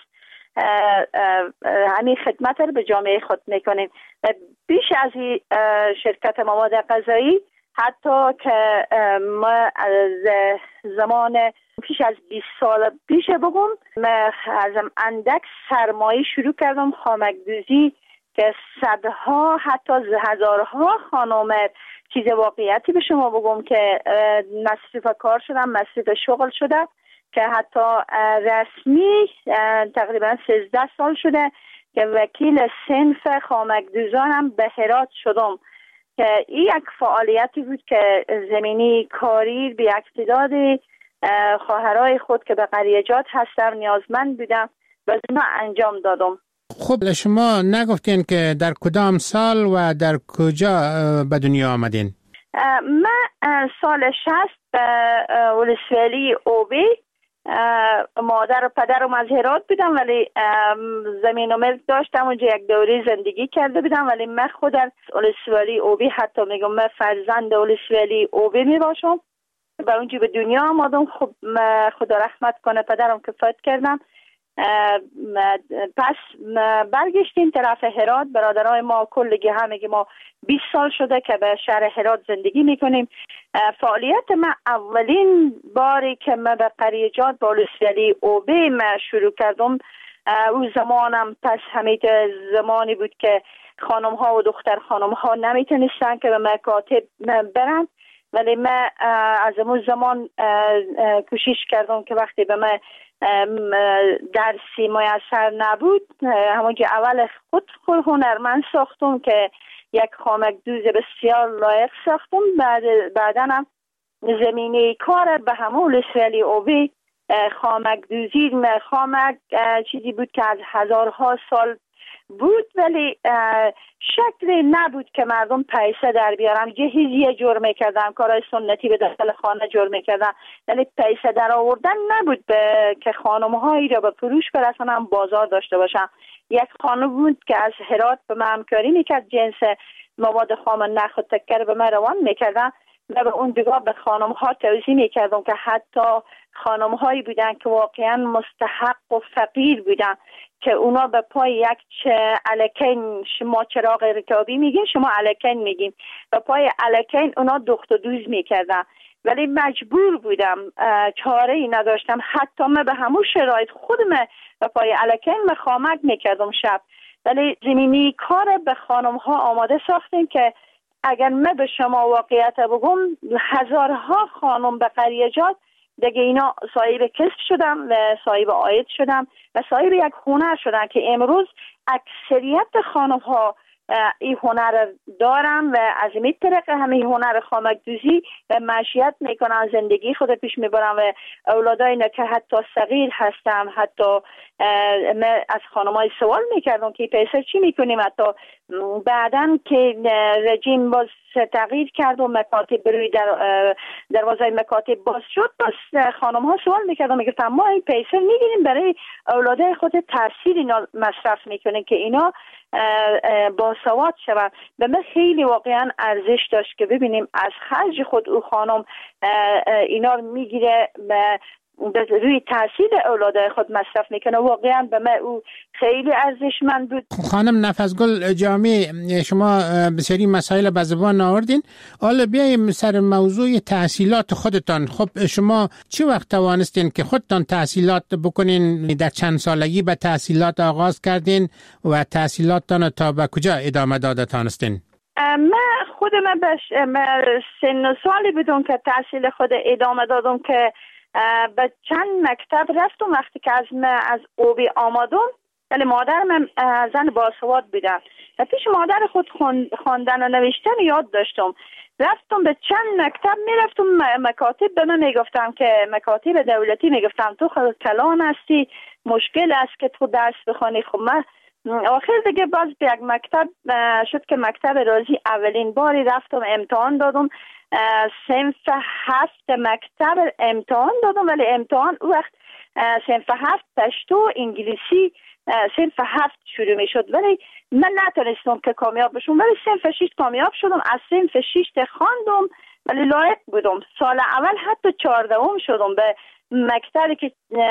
Speaker 20: همین خدمت رو به جامعه خود میکنیم. بیش از این شرکت مواد غذایی حتی که ما از زمان پیش از 20 سال پیش بگم من از اندک سرمایه شروع کردم خامک دوزی که صدها حتی هزارها خانم، چیز واقعیتی به شما بگم که مصروف کار شدم، مصروف شغل شده که حتی رسمی تقریبا 13 سال شده که وکیل صنف خامک دوزانم به هرات شدم که این یک فعالیتی بود که زمینی کاری به اقتداد خواهرای خود که به قریجات هستم نیازمند بودم و اینا انجام دادم.
Speaker 19: خب شما نگفتین که در کدام سال و در کجا به دنیا آمدین؟
Speaker 20: من سال 60 به ولسوالی اوبی، مادر و پدرم از هرات بودم ولی زمین و ملک داشتم، اونجا یک دوره زندگی کرده بودم، ولی من خود از ولسوالی اوبی حتی میگم من فرزند ولسوالی اوبی می باشم. به اونجا به دنیا آمدم. خب خدا رحمت کنه پدرم که فوت کردم. پس برگشتیم طرف هرات. برادرای ما کلگی همگی ما 20 سال شده که به شهر هرات زندگی میکنیم. فعالیت من اولین باری که من به قریجات با ولسوالی اوبی من شروع کردم، او زمانم پس همین زمانی بود که خانم ها و دختر خانم ها نمیتونستن که به مکاتب برن، ولی من از اون زمان کوشش کردم که وقتی به من درسی میسر نبود، همونجا اول خود هنرمند ساختم که یک خامک دوز بسیار لایق ساختم. بعداً زمینه کار به همون ولسوالی اوبی خامک دوزی. خامک چیزی بود که از هزارها سال بود ولی شکلی نبود که مردم پیسه در بیارم. جهیزیه جور میکردم، کارهای سنتی به داخل خانه جور میکردم، ولی پیسه در آوردن نبود که خانم‌هایی را به فروش برسانم، بازار داشته باشم. یک خانم بود که از هرات به من همکاری میکرد، جنس مواد خام نخ و تکر به من روان میکردن و به اون دیگه به خانم‌ها توضیح میکردم که حتی خانم‌هایی بودن که واقعا مستحق و فقیر بودن که اونا به پای یک الکین، شما چراغ رکابی میگین، شما الکین میگین، به پای الکین اونا دخت و دوز میکردن، ولی مجبور بودم، چاره ای نداشتم. حتی من به همون شرایط خودم به پای الکین خامک میکردم شب، ولی زمینی کار به خانم ها آماده ساختیم که اگر من به شما واقعیت بگم هزارها خانم به قریجات دیگه اینا صاحب کسب شدم و صاحب عاید شدم و صاحب یک هنر شدم که امروز اکثریت خانم ها این هنر دارم و از این طریق همین هنر خامک دوزی و معیشت میکنم، زندگی خود پیش میبرم و اولادای که حتی صغیر هستم، حتی من از خانمای سوال میکردم که پیسر چی میکنیم، حتی بعدن که رژیم باز تغییر کرد و مکاتب بروی دروازه مکاتب باز شد، باز خانم ها سوال میکردم، میگفتم ما این پیسر میگیریم برای اولادای خود تحصیل اینا مصرف میکنیم که اینا باسواد شوند. به من خیلی واقعا ارزش داشت که ببینیم از خرج خود او خانم اینا رو میگیره روی تحصیل اولادای خود مصرف میکنه. واقعا به من او خیلی ارزشمند بود.
Speaker 19: خانم نفسگل جامی، شما بسیاری مسائل به زبان آوردین. حالا بیاییم سر موضوع تحصیلات خودتان. خب شما چه وقت توانستین که خودتان تحصیلات بکنین؟ در چند سالگی به تحصیلات آغاز کردین و تحصیلاتتان تا به کجا ادامه داده تانستین؟
Speaker 20: من خودم به سن و سالی بدون که تحصیل خود ادامه دادم که به چند مکتب رفتم. وقتی که از اوبی آمدم، ولی مادرم زن باسواد بودم و پیش مادر خود خواندن و نوشتن یاد داشتم. رفتم به چند مکتب میرفتم، مکاتب به من میگفتم که مکاتب دولتی میگفتم تو خود کلان هستی، مشکل است که تو درس بخوانی. خب من آخر دیگه باز به یک مکتب شد که مکتب رازی اولین باری رفتم امتحان دادم. صنف 7 مکتب امتحان دادم، ولی امتحان او وقت صنف 7 پشتو انگلیسی صنف 7 شروع می شد، ولی من نتونستم که کامیاب بشم، ولی صنف 6 کامیاب شدم. از صنف 6 خواندم ولی لایق بودم. سال اول حتی 14 شدم به مکتبی که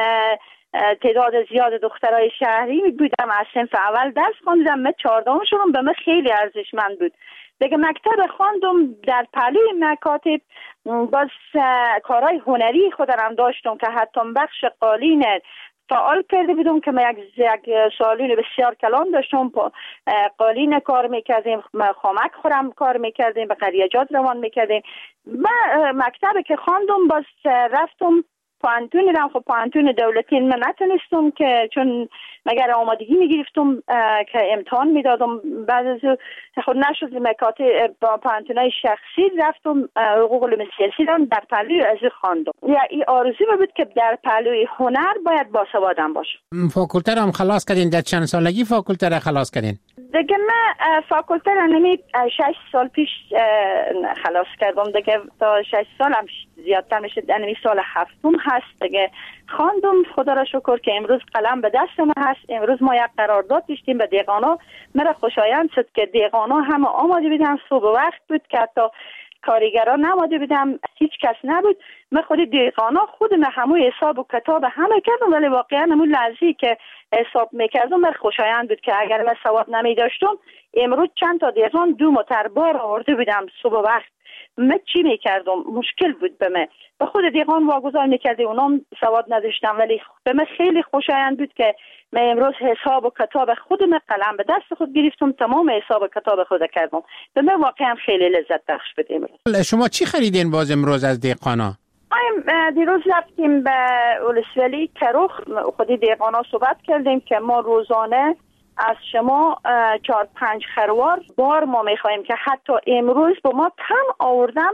Speaker 20: تعداد زیاد دخترای شهری بودم. از صنف اول درس خواندم، من 14 شدم. به من خیلی ارزشمند بود. دیگه مکتب خواندم در پهلوی مکاتب، باز کارهای هنری خودم داشتم که حتی بخش قالین فعال کرده بودم که من یک سالون بسیار کلان داشتم. قالین کار میکردیم، خامک خورم کار میکردیم، به قریجات روان میکردیم. من مکتب که خواندم باز رفتم پانتون رم. خب پانتون دولتی من نتونستم که چون مگر آمادگی میگرفتم که امتحان میدادم، بعد از خود نشد مکاتب با پانتونای شخصی رفتم حقوق علوم سیاسی در پهلوی از خواندم. یا این آرزو بود که در پهلوی هنر باید باسوادم باشم.
Speaker 19: فاکولته رو هم خلاص کردین؟ در چند سالگی فاکولته رو خلاص کردین؟
Speaker 20: دیگه من فاکولته رو نمی 6 سال پیش خلاص کردم. دیگه تا 6 سال هم زیادتر میشه، یعنی سال 7 هست دیگه خواندم. خدا را شکر که امروز قلم به دست ما هست. امروز ما یک قرارداد داشتیم به دیقانا. مرا خوشایند شد که دیقانا همه آماده بودن، صبح وقت بود که حتی کارگران نماده بودم، هیچ کس نبود. من خود دیقانا خودم همون حساب و کتاب همه کردم، ولی واقعا همون لحظه‌ای که حساب میکردم من خوشایند بود که اگر من سواد نمی داشتم امروز چند تا دیقان 2 موتر بار آورده بودم صبح وقت. من چی میکردم؟ مشکل بود به من. به خود دیقان واگذار میکردی، اونام سواد نداشتم، ولی به من خیلی خوشایند بود که من امروز حساب و کتاب خودم قلم به دست خود گرفتم، تمام حساب و کتاب خود کردم. به من واقعا خیلی لذت بخش بود امروز.
Speaker 19: شما چی خریدین باز امروز از دیقانا؟
Speaker 20: دیروز رفتیم به ولسوالی کروخ، خودی دیقانا صحبت کردیم که ما روزانه از شما 4-5 خروار بار ما میخواییم که حتی امروز با ما کم آوردن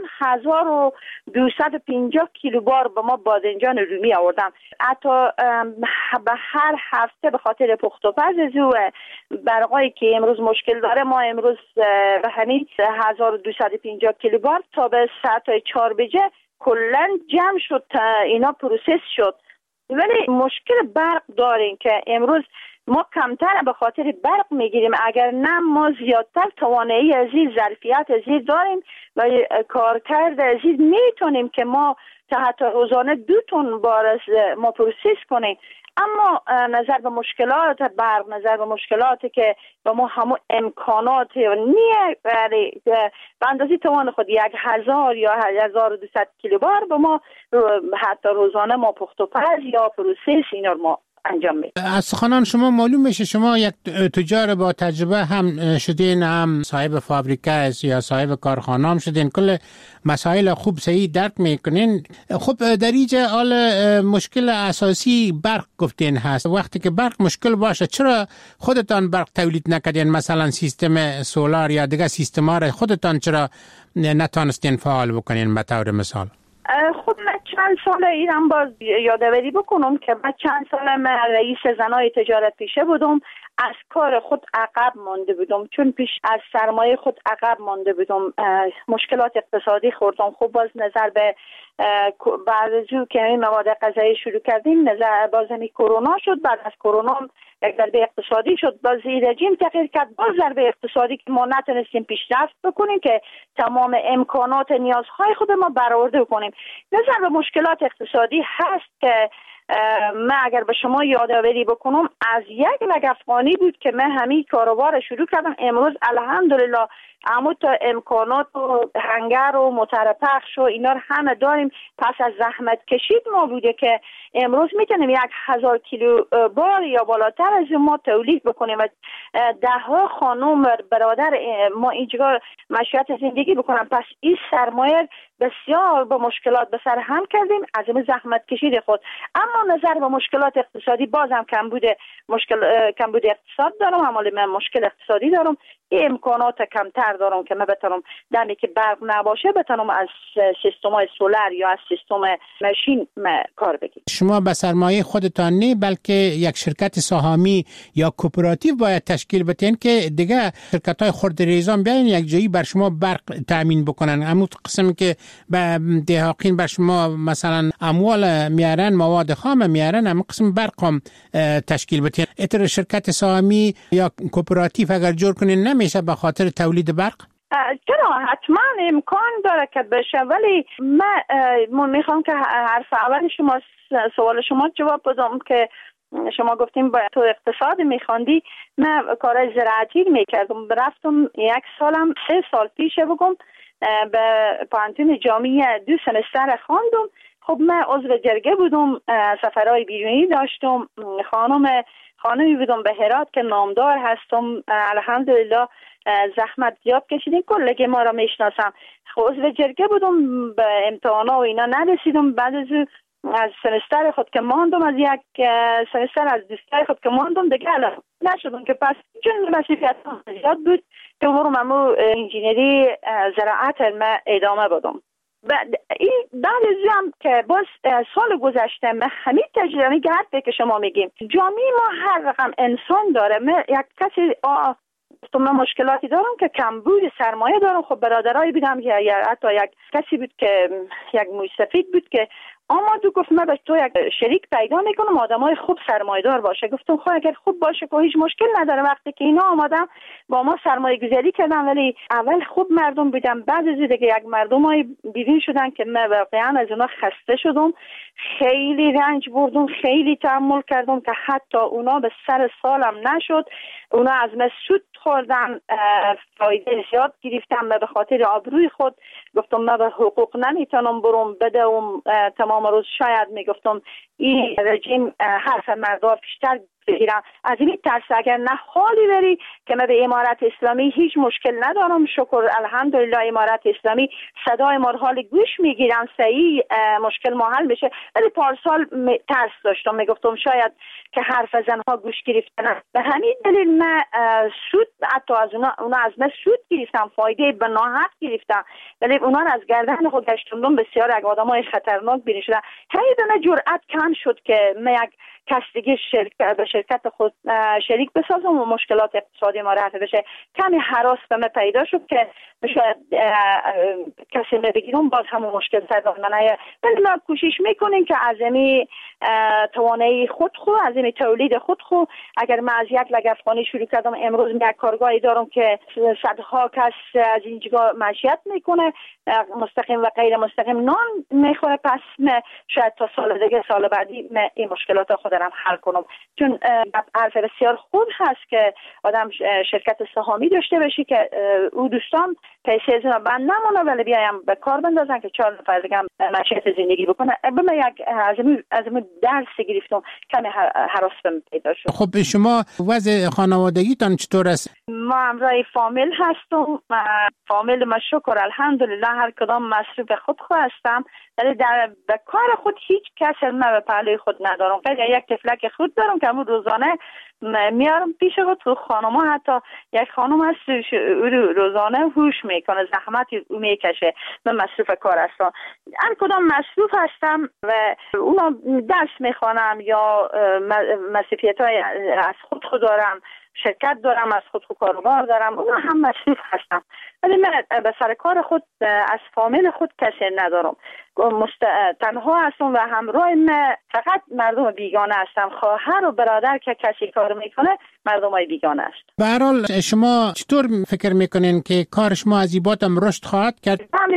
Speaker 20: 1250 کیلو بار با ما بادنجان رومی آوردن. حتی به هر هفته به خاطر پخت و پز و برقایی که امروز مشکل داره ما امروز به همین 1250 کیلو بار تا به ساعت 4 بجه کلن جمع شد، اینا پروسس شد. ولی مشکل برق داریم که امروز ما کمتر به خاطر برق میگیریم، اگر نه ما زیادتر توانایی از این ظرفیت از این داریم و کارکرد از این میتونیم که ما تا حتی روزانه 2 تن بار از ما پروسس کنیم. اما نظر به مشکلات برق، نظر به مشکلاتی که با ما همون امکانات نیه به اندازه توان خود 1000 یا 1200 کیلو بار با ما حتی روزانه ما پخت و پز یا پروسس اینا ما انجام میدیم.
Speaker 19: از سخنان شما معلوم میشه شما یک تجار با تجربه هم شدین، هم صاحب فابریکه یا صاحب کارخانه هم شدین، کل مسائل خوب صحیح درک میکنین. خب در اینجا حال مشکل اساسی برق گفتین هست. وقتی که برق مشکل باشه چرا خودتان برق تولید نکردین؟ مثلا سیستم سولار یا دیگه سیستما را خودتان چرا نتانستین فعال بکنین به طور مثال؟
Speaker 20: خب من چند سال ایران باز یادآوری بکنم که من چند سال من رئیس زنای تجارت پیشه بودم، از کار خود عقب مانده بودم، چون پیش از سرمایه خود عقب مانده بودم، مشکلات اقتصادی خوردم. خب باز نظر به بعد از او که این مواد غذایی شروع کردیم، نظر باز همی کرونا شد، بعد از کرونا یک ضربه اقتصادی شد، باز رژیم تغییر کرد، باز ضربه اقتصادی که ما نتونستیم پیشرفت بکنیم که تمام امکانات نیازهای خود ما برآورده کنیم. نظر به مشکلات اقتصادی هست که من اگر به شما یادآوری بکنم، از یک لگ افغانی بود که من همین کاروبار شروع کردم. امروز الحمدلله اما تا امکانات و هنگر و مترپخش و اینا همه داریم. پس از زحمت کشید ما بوده که امروز میتونیم 1000 کیلو بار یا بالاتر از ما تولید بکنیم و ده ها خانم برادر ما اینجا مشروعیت زندگی بکنم. پس این سرمایه بسیار با مشکلات به سر هم کردیم از این زحمت کشید خود. اما نظر به مشکلات اقتصادی بازم کمبود اقتصاد دارم، عمال من مشکل اقتصادی دارم، امکانات کمتر دارم که من بتونم دمی که برق نباشه بتونم از سیستم‌های سولار یا از سیستم ماشین کار بگیرم.
Speaker 19: شما به سرمایه خودتان نه بلکه یک شرکت سهامی یا کوپراتیو باید تشکیل بدین که دیگه شرکت‌های خردریزان بیاین یک جایی بر شما برق تامین بکنن. همون قسمی که به دهاقین بر شما مثلا اموال میارن، مواد خام میارن، همون قسم برق هم تشکیل بدین. اتر شرکت سهامی یا کوپراتیو اگر جور کنین نمیشه به خاطر تولید برق؟
Speaker 20: چرا حتما امکان داره که بشه، ولی من میخوام که حرف اول شما سوال شما جواب بدم که شما گفتیم با تو اقتصاد میخواندی. من کارهای زراعتی میکردم، رفتم یک سالم 3 سال پیش بگم به پانتون جامعه 2 سمستر خواندم. خب من عضو جرگه بودم، سفرهای بیرونی داشتم، خانمی بودم به هرات که نامدار هستم. الحمدلله زحمت زیاد کشیدیم، کلگی ما را میشناسم. عضو جرگه بودم، به امتحانا و اینا نرسیدم. بعد از سمستر خود که ماندم، از یک سمستر از دوستای خود که ماندم دیگه نشدم که پس چون مسئولیت زیاد بود که برم انجینری زراعت ما ادامه بدم. بعد از هم که باز سال گذشته من همین تجربه گرد که شما میگیم جامعه ما هر رقم انسان داره. من یک کسی من مشکلاتی دارم که کمبود سرمایه دارم. خب برادرایی بودم یا حتی یک کسی بود که یک مستفید بود که آمد و گفت من به تو یک شریک پیدا میکنم آدمای خوب سرمایه دار باشه. گفتم خب اگر خوب باشه که هیچ مشکل نداره. وقتی که اینا آمدم با ما سرمایه گذاری کردم، ولی اول خوب مردم بودم، بعد از دیگه یک مردمای بیرون شدن که من واقعا از اونا خسته شدم، خیلی رنج بردم، خیلی تحمل کردم که حتی اونا به سر سالم نشد. اونا از من سود خوردن، فایده زیاد گرفتم. من به خاطر آبروی خود گفتم من به حقوق نمیتونم برم بدم تمام روز. شاید میگفتم این رژیم حرف مردم بیشتر بگیرم. از این ترس اگر نه حالی بری که من به امارت اسلامی هیچ مشکل ندارم، شکر الحمدلله امارت اسلامی صدای ما حال گوش میگیرن، صحیح مشکل ما حل میشه. ولی پارسال ترس داشتم، میگفتم شاید که حرف زنها گوش گرفتن. به همین دلیل من سود حتی از اونا از من سود گرفتم، فایده به ناحق گرفتم، ولی اونا از گردن خود گشتم. بسیار یک آدمای خطرناک بیرون شدن. همین جرأت کم شد که من یک کس دیگه به شرکت خود شریک بسازم و مشکلات اقتصادی ما رفع بشه. کمی هراس به من پیدا شد که شاید کسی بگیرم باز همون مشکل سر من. ولی ما کوشش میکنیم که از این توانایی خود از این تولید خود اگر من از یک لگ افغانی شروع کردم، امروز یک کارگاهی دارم که صدها کس از اینجا معیشت میکنه، مستقیم و غیر مستقیم نان میخوره. پس شاید تا سال دیگه، سال بعدی این مشکلات خود دارم حل کنم. چون حرف بسیار خوب هست که آدم شرکت سهامی داشته باشی که او دوستان پیسه از اینا بند نمونه ولی بیایم به کار بندازن که 4 نفر دیگه هم معیشت زندگی بکنه. من یک از این درس گرفتم، کمی هراس بهم پیدا شد.
Speaker 19: خب شما وضع خانوادگیتان چطور است؟
Speaker 20: ما همراه فامیل هستم. فامیل ما شکر الحمدلله هر کدام مصروف خود هستم، ولی به کار خود هیچ کس من به پهلوی خود ندارم. فقط یک تفلک خود دارم که همون روزانه میارم پیش خود. تو خانم ها حتی یک خانم هست روزانه هوش میکنه، زحمتی میکشه. من مصروف کار هستم، هر کدام مصروف هستم و اونا درس میخوانم یا مصروفیت های از خود دارم، شرکت دارم، از خود کاروبار دارم، اونا هم مصروف هستم. ولی من به سر کار خود از فامیل خود کسی ندارم، تنها هستم و همراه من فقط مردم بیگانه هستم. خواهر و برادر که کسی کار میکنه مردم های بیگانه است.
Speaker 19: به هر حال شما چطور فکر میکنین که کار شما از این باتم رشد خواهد کرد؟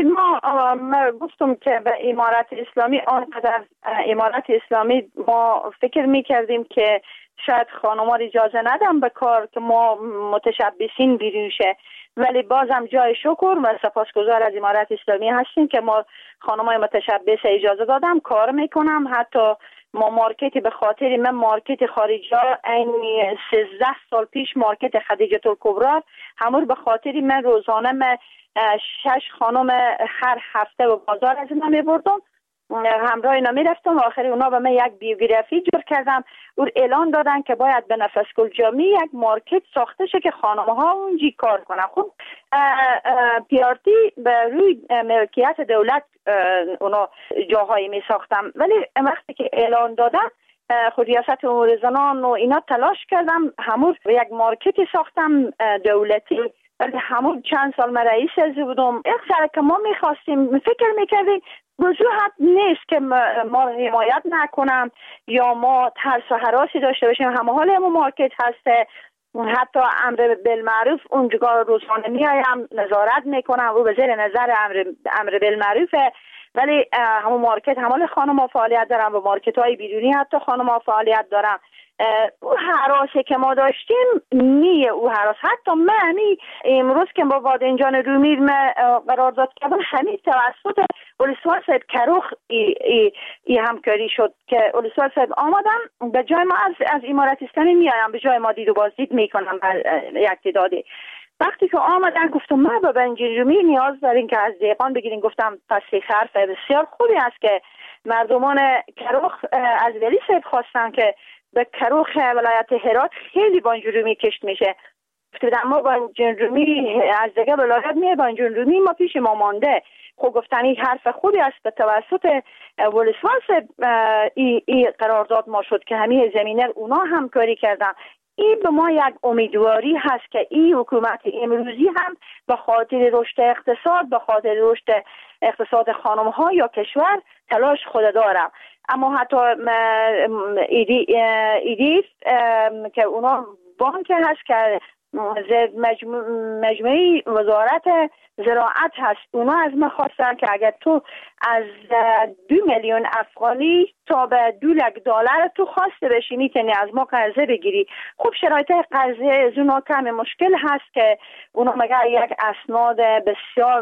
Speaker 20: ما گفتم که به امارت اسلامی آنقدر امارت اسلامی ما فکر میکردیم که شاید خانم‌ها اجازه ندم به کار که ما متشبثین بیروشه، ولی بازم جای شکر و سپاسگزار از امارت اسلامی هستیم که ما خانم‌های متشبث اجازه دادم کار میکنم. حتی ما مارکتی به خاطر من مارکت خارجی این 13 سال پیش مارکت خدیجه الکبرا همون به خاطر من روزانه من 6 خانم هر هفته به بازار از اینا میبردم، همراه اینا میرفتم. آخری اونا به من یک بیوگرافی جور کردم، او اعلان دادن که باید به نفس گل جامی یک مارکت ساخته شه که خانم ها اونجی کار کنن. خب پیارتی به روی ملکیت دولت اونا جاهایی می ساختم، ولی وقتی که اعلان دادن خود ریاست امور زنان و اینا تلاش کردم همون یک مارکتی ساختم دولتی. ولی همون چند سال من رئیس ازی بودم. یک سر که ما میخواستیم فکر میکردیم وجوهت نیست که ما حمایت نکنم یا ما ترس و هراسی داشته باشیم. همه حال همون مارکت هسته، حتی امر بالمعروف اونجا روزانه میایم نظارت میکنم و به زیر نظر امر بالمعروفه، ولی همون مارکت همه خانم ها فعالیت دارم و مارکت های بیرونی حتی خانم ها فعالیت دارم. او حراسی که ما داشتیم نیه او حراس. حتی من امروز که با بادنجان رومی قرارداد کردم همین توسط اولسوار صاحب کروخ ای همکاری شد که اولسوار صاحب آمدن به جای ما از امارت اسلامی میایم، به جای ما دید و بازدید میکنم یک تعدادی. وقتی که آمدن گفتم ما با بادنجان رومی نیاز داریم که از دیقان بگیریم. گفتم پس حرف بسیار خوبی است که مردمان کروخ از ولی صاحب خواستن که به کروخ ولایت هرات خیلی بادنجان رومی کشت میشه. ما بادنجان رومی از دیگه ولایت میه بادنجان رومی ما پیش ما مانده. خب گفتن این حرف خوبی است به توسط ولسواس ای قرارداد ما شد که همه زمینه اونا همکاری کردن. این به ما یک امیدواری هست که این حکومت امروزی هم به خاطر رشد اقتصاد، به خاطر رشد اقتصاد خانم ها یا کشور تلاش خود دارم. اما حتی ایدیف که اونا بانک هست که مجموعه وزارت زراعت هست، اونا از من خواستن که اگر تو از 2 میلیون افغانی تا به $2 تو خواسته بشی میتونی از ما قرضه بگیری. خب شرایط قرضه از اونا کم مشکل هست که اونا مگر یک اسناد بسیار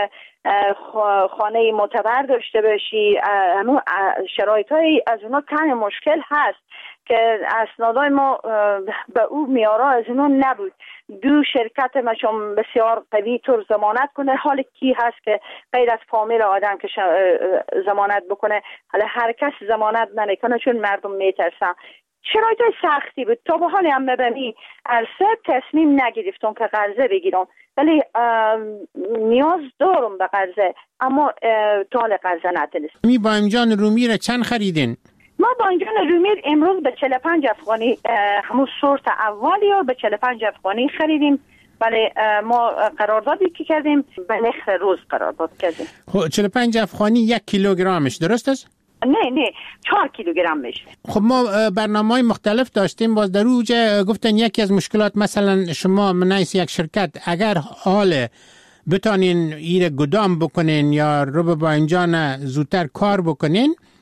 Speaker 20: خانه معتبر داشته باشی، شرایط های از اونا کم مشکل هست که اسنادای ما به او میارا از اونو نبود. 2 شرکت مشام بسیار قوی طور ضمانت کنه. حال کی هست که غیر از فامیل آدم که ضمانت بکنه؟ حالا هر کس ضمانت نمیکنه چون مردم میترسن. شرایط سختی بود. تا به حال هم ببینی عرصه تصمیم نگرفتم که قرضه بگیرم، ولی نیاز دارم به قرضه، اما تا حال قرضه نتونستم.
Speaker 19: می بادنجان رومی را چند خریدین؟
Speaker 20: ما بادنجان رومی امروز به 45 افغانی همون سورت اولی رو به 45 افغانی خریدیم. ولی ما قراردادی که کردیم به نرخ روز قرارداد کردیم.
Speaker 19: خب 45 افغانی 1 کیلوگرمش درست است؟
Speaker 20: نه 4 کیلوگرم میشه.
Speaker 19: خب ما برنامه‌های مختلف داشتیم. باز در اوج گفتن یکی از مشکلات مثلا شما منیس یک شرکت اگر حال بتانین ایره گدام بکنین یا رو به بادنجان زودتر کار بکنین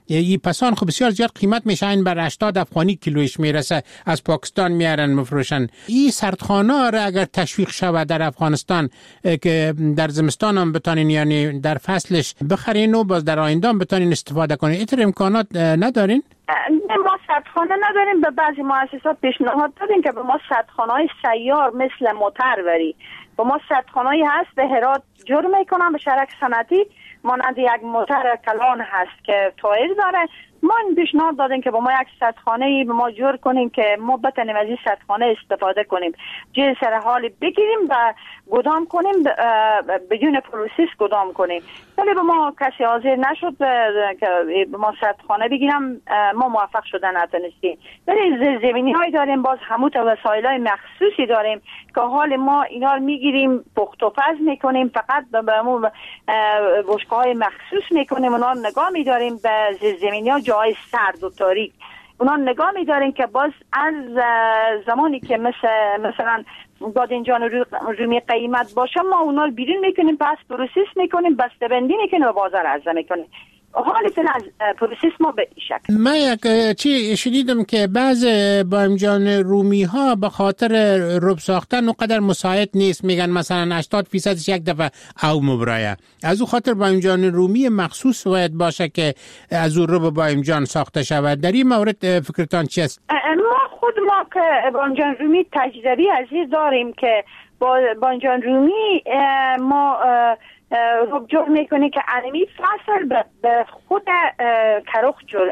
Speaker 19: این پسان خب بسیار زیاد قیمت میشه، این بر 80 افغانی کیلویش میرسه، از پاکستان میارن مفروشن. این سردخانه را اگر تشویق شود در افغانستان که در زمستان هم بتانین یعنی در فصلش بخرین و باز در آینده هم بتانین استفاده کنین، اینطور امکانات ندارین؟
Speaker 20: ما سردخانه نداریم. به بعضی مؤسسات پیشنهاد دادیم که به ما سردخانه‌های سیار مثل موتروری، به ما سردخانه‌ای هست به هرات جور میکنن به شرک صنعتی مانند یک موتر کلان هست که تایر داره. ما این پیشنهاد دادیم که با ما یک سردخانه‌ای به ما جور کنیم که ما بتونیم از این سردخانه استفاده کنیم، جای سر حالی بگیریم و گدام کنیم، بدون پروسس گدام کنیم. ولی به ما کسی حاضر نشد که به ما سردخانه بگیرم، ما موفق شدن نتونستیم. ولی زیرزمینی‌هایی داریم، باز همون وسایل‌های مخصوصی داریم که حال ما اینا رو میگیریم پخت و پز میکنیم، فقط به همون بشقه‌های مخصوص میکنیم، اونا رو نگاه می‌داریم به زیرزمینی‌ها جای سرد و تاریک، اونا نگاه می‌داریم که باز از زمانی که مثلا بادنجان رومی قیمت باشه ما اونا رو بیرون میکنیم، پس پروسس میکنیم، بسته‌بندی میکنیم و بازار عرضه میکنیم. حالی فعلا از پروسس ما به این شکل.
Speaker 19: من یک چی شنیدم که بعض بادنجان رومی ها به خاطر رب ساختن اونقدر مساعد نیست، میگن مثلا 80% یک دفعه او مبرایه، از اون خاطر بادنجان رومی مخصوص باید باشه که از اون رب بادنجان ساخته شود. در این مورد فکرتان چی است؟
Speaker 20: ما که بادنجان رومی تجربی عزیز داریم که بادنجان رومی ما رب جور میکنه که انمی فصل به خود کروخ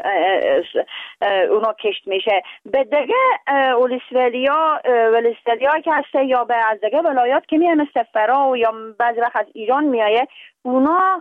Speaker 20: اونا کشت میشه. به دیگه ولسوالیا که هسته یا به از دیگه ولایات که میه مثل فرا یا بعضی وقت از ایران میایه، اونا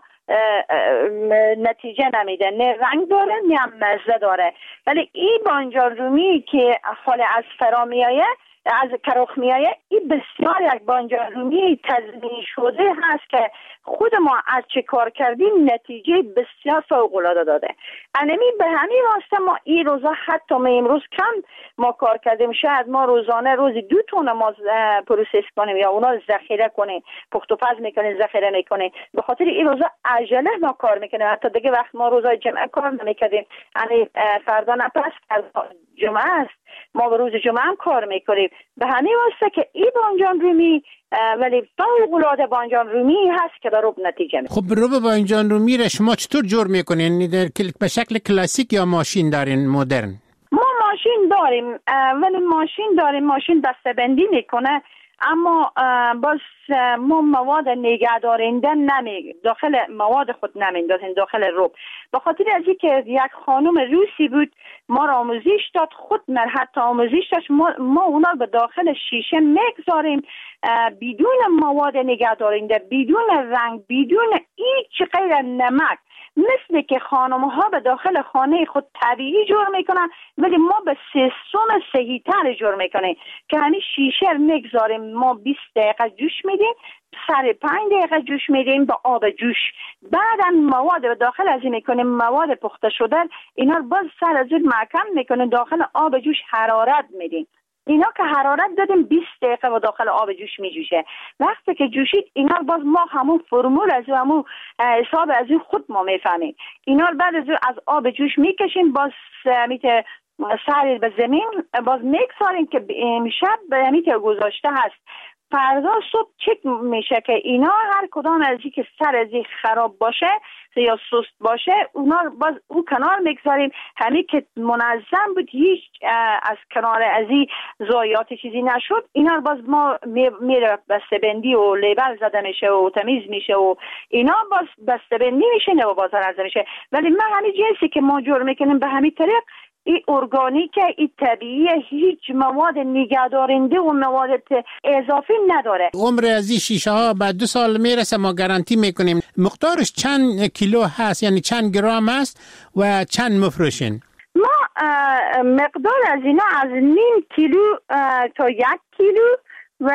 Speaker 20: نتیجه نمیده، نه رنگ داره نه هم مزه داره. ولی این بادنجان رومی که حال از فرا میایه، از کروخ میایه، این بسیار یک بادنجان رومی تضمین شده هست که خود ما از چه کار کردیم نتیجه بسیار فوق العاده داده. انمی به همین واسطه ما این روزا حتی ما امروز کم ما کار کردیم، شاید ما روزانه روزی 2 تن ما پروسس کنیم یا اونا ذخیره کنیم، پخت و پز میکنیم، ذخیره میکنیم. به خاطر این روزا عجله ما کار میکنیم، حتی دیگه وقت ما روزای جمعه کار نمیکردیم، یعنی فردا نه پس جمعه است ما به روز جمعه هم کار میکنیم. به همین واسطه که این بادنجان رومی ولی فوق‌العاده بادنجان رومی هست که به رب نتیجه میده.
Speaker 19: خب رب بادنجان رومی را شما چطور جور میکنین؟ به شکل کلاسیک یا ماشین دارین مدرن؟
Speaker 20: ما ماشین داریم، ولی ماشین بسته‌بندی میکنه، اما باز ما مواد نگهدارنده داخل مواد خود نمیندازیم داخل رب. به خاطر از اینکه یک خانم روسی بود ما را آموزش داد، خود حتی آموزش داشت، ما اونا به داخل شیشه میگذاریم بدون مواد نگهدارنده، بدون رنگ، بدون هیچ غیر نمک، مثل که خانم‌ها به داخل خانه خود طبیعی جور میکنن، ولی ما به سیستم صحیح‌تر جور میکنیم که همین شیشه میگذاریم، ما 20 دقیقه جوش میدیم، سر 5 دقیقه جوش میدیم با آب جوش، بعدا مواد به داخل از این میکنیم، مواد پخته شده اینا رو باز سر از این محکم میکنیم، داخل آب جوش حرارت میدیم. اینا که حرارت دادیم 20 دقیقه و داخل آب جوش می جوشه. وقتی که جوشید اینا باز ما همون فرمول از همون حساب از این خود ما میفهمیم. اینا بعد از آب جوش میکشیم، باز میته سر به زمین باز میگذاریم که امشب میته گذاشته هست، فردا صبح چک میشه که اینا هر کدام از این که سر از این خراب باشه یا سست باشه اونا باز اون کنار میگذاریم، همین که منظم بود هیچ از کنار از این ضایعات چیزی نشد، اینا باز ما میره بسته‌بندی و لیبل زده میشه و تمیز میشه و اینا باز بسته‌بندی میشه نه بازار عرضه میشه. ولی من همین جنسی که ما جور میکنیم به همین طریق این ارگانیک، این طبیعی، هیچ مواد نگهدارنده و مواد اضافی نداره.
Speaker 19: عمر از این شیشه ها بعد 2 سال میرسه، ما گارانتی میکنیم. مقدارش چند کیلو هست، یعنی چند گرم است و چند مفروشین؟
Speaker 20: ما مقدار از اینا از 0.5 کیلو تا 1 کیلو و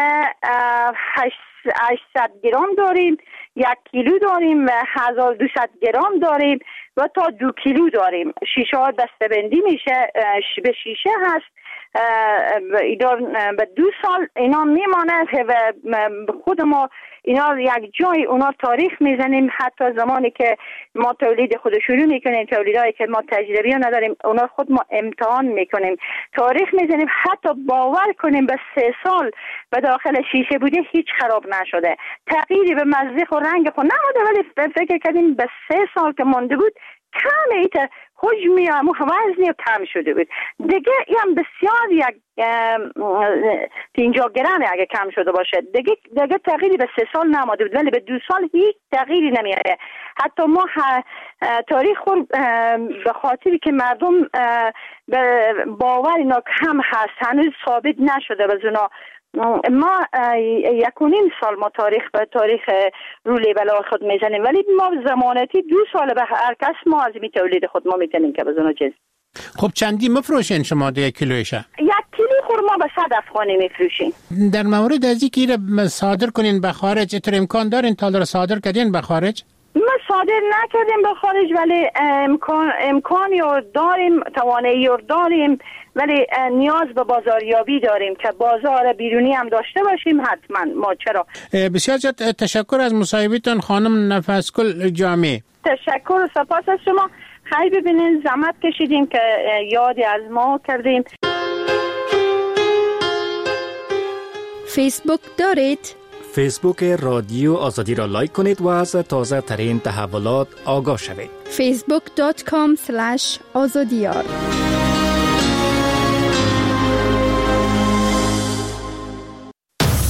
Speaker 20: 800 گرم داریم، 1 کیلو داریم و 1200 گرم داریم و تا 2 کیلو داریم. شیشه ها دسته‌بندی میشه، به شیشه هست به 2 سال اینا میمانه و خود ما اینا یک جای اونا تاریخ میزنیم. حتی زمانی که ما تولید خود شروع میکنیم، تولیدایی که ما تجربه نداریم، اونا خود ما امتحان میکنیم، تاریخ میزنیم. حتی باور کنیم به 3 سال به داخل شیشه بوده هیچ خراب نشده، تغییری به مزه و رنگ خود نموده، ولی فکر کردیم به 3 سال که مانده بود کم ایت حجمی و وزنی کم شده بود دیگه. این بسیار یک 50 گرم اگه کم شده باشه دیگه تغییری به 3 سال نماده بود، ولی به 2 سال هیچ تغییری نمیاره. حتی ما تاریخ خود به خاطری که مردم باور اینا کم هست هنوز ثابت نشده و زنا ما 1.5 سال ما تاریخ رو لیبل خود میزنیم، ولی ما زمانتی 2 سال به هر کس ما از می تولید خود ما میتونیم که بزنو چیز.
Speaker 19: خب چندی مفروشین شما 1 کیلویشه؟
Speaker 20: 1 کیلو خورما به 100 افغانی میفروشیم. در
Speaker 19: مورد از اینکه صادر کنین به خارج چطور امکان دارین تا در صادر کردین به خارج؟
Speaker 20: ما صادر نکردیم به خارج، ولی امکانی رو داریم، توانایی رو داریم، ولی نیاز به بازاریابی داریم که بازار بیرونی هم داشته باشیم. حتما ما چرا.
Speaker 19: بسیار زیاد تشکر از مصاحبتون خانم نفسگل جامی.
Speaker 20: تشکر و سپاس از شما. خیلی ببینین زحمت کشیدیم که یادی از ما کردیم.
Speaker 3: فیسبوک دارید؟
Speaker 21: فیسبوک رادیو آزادی را لایک کنید و از تازه ترین تحولات آگاه شوید.
Speaker 3: facebook.com/azadiyar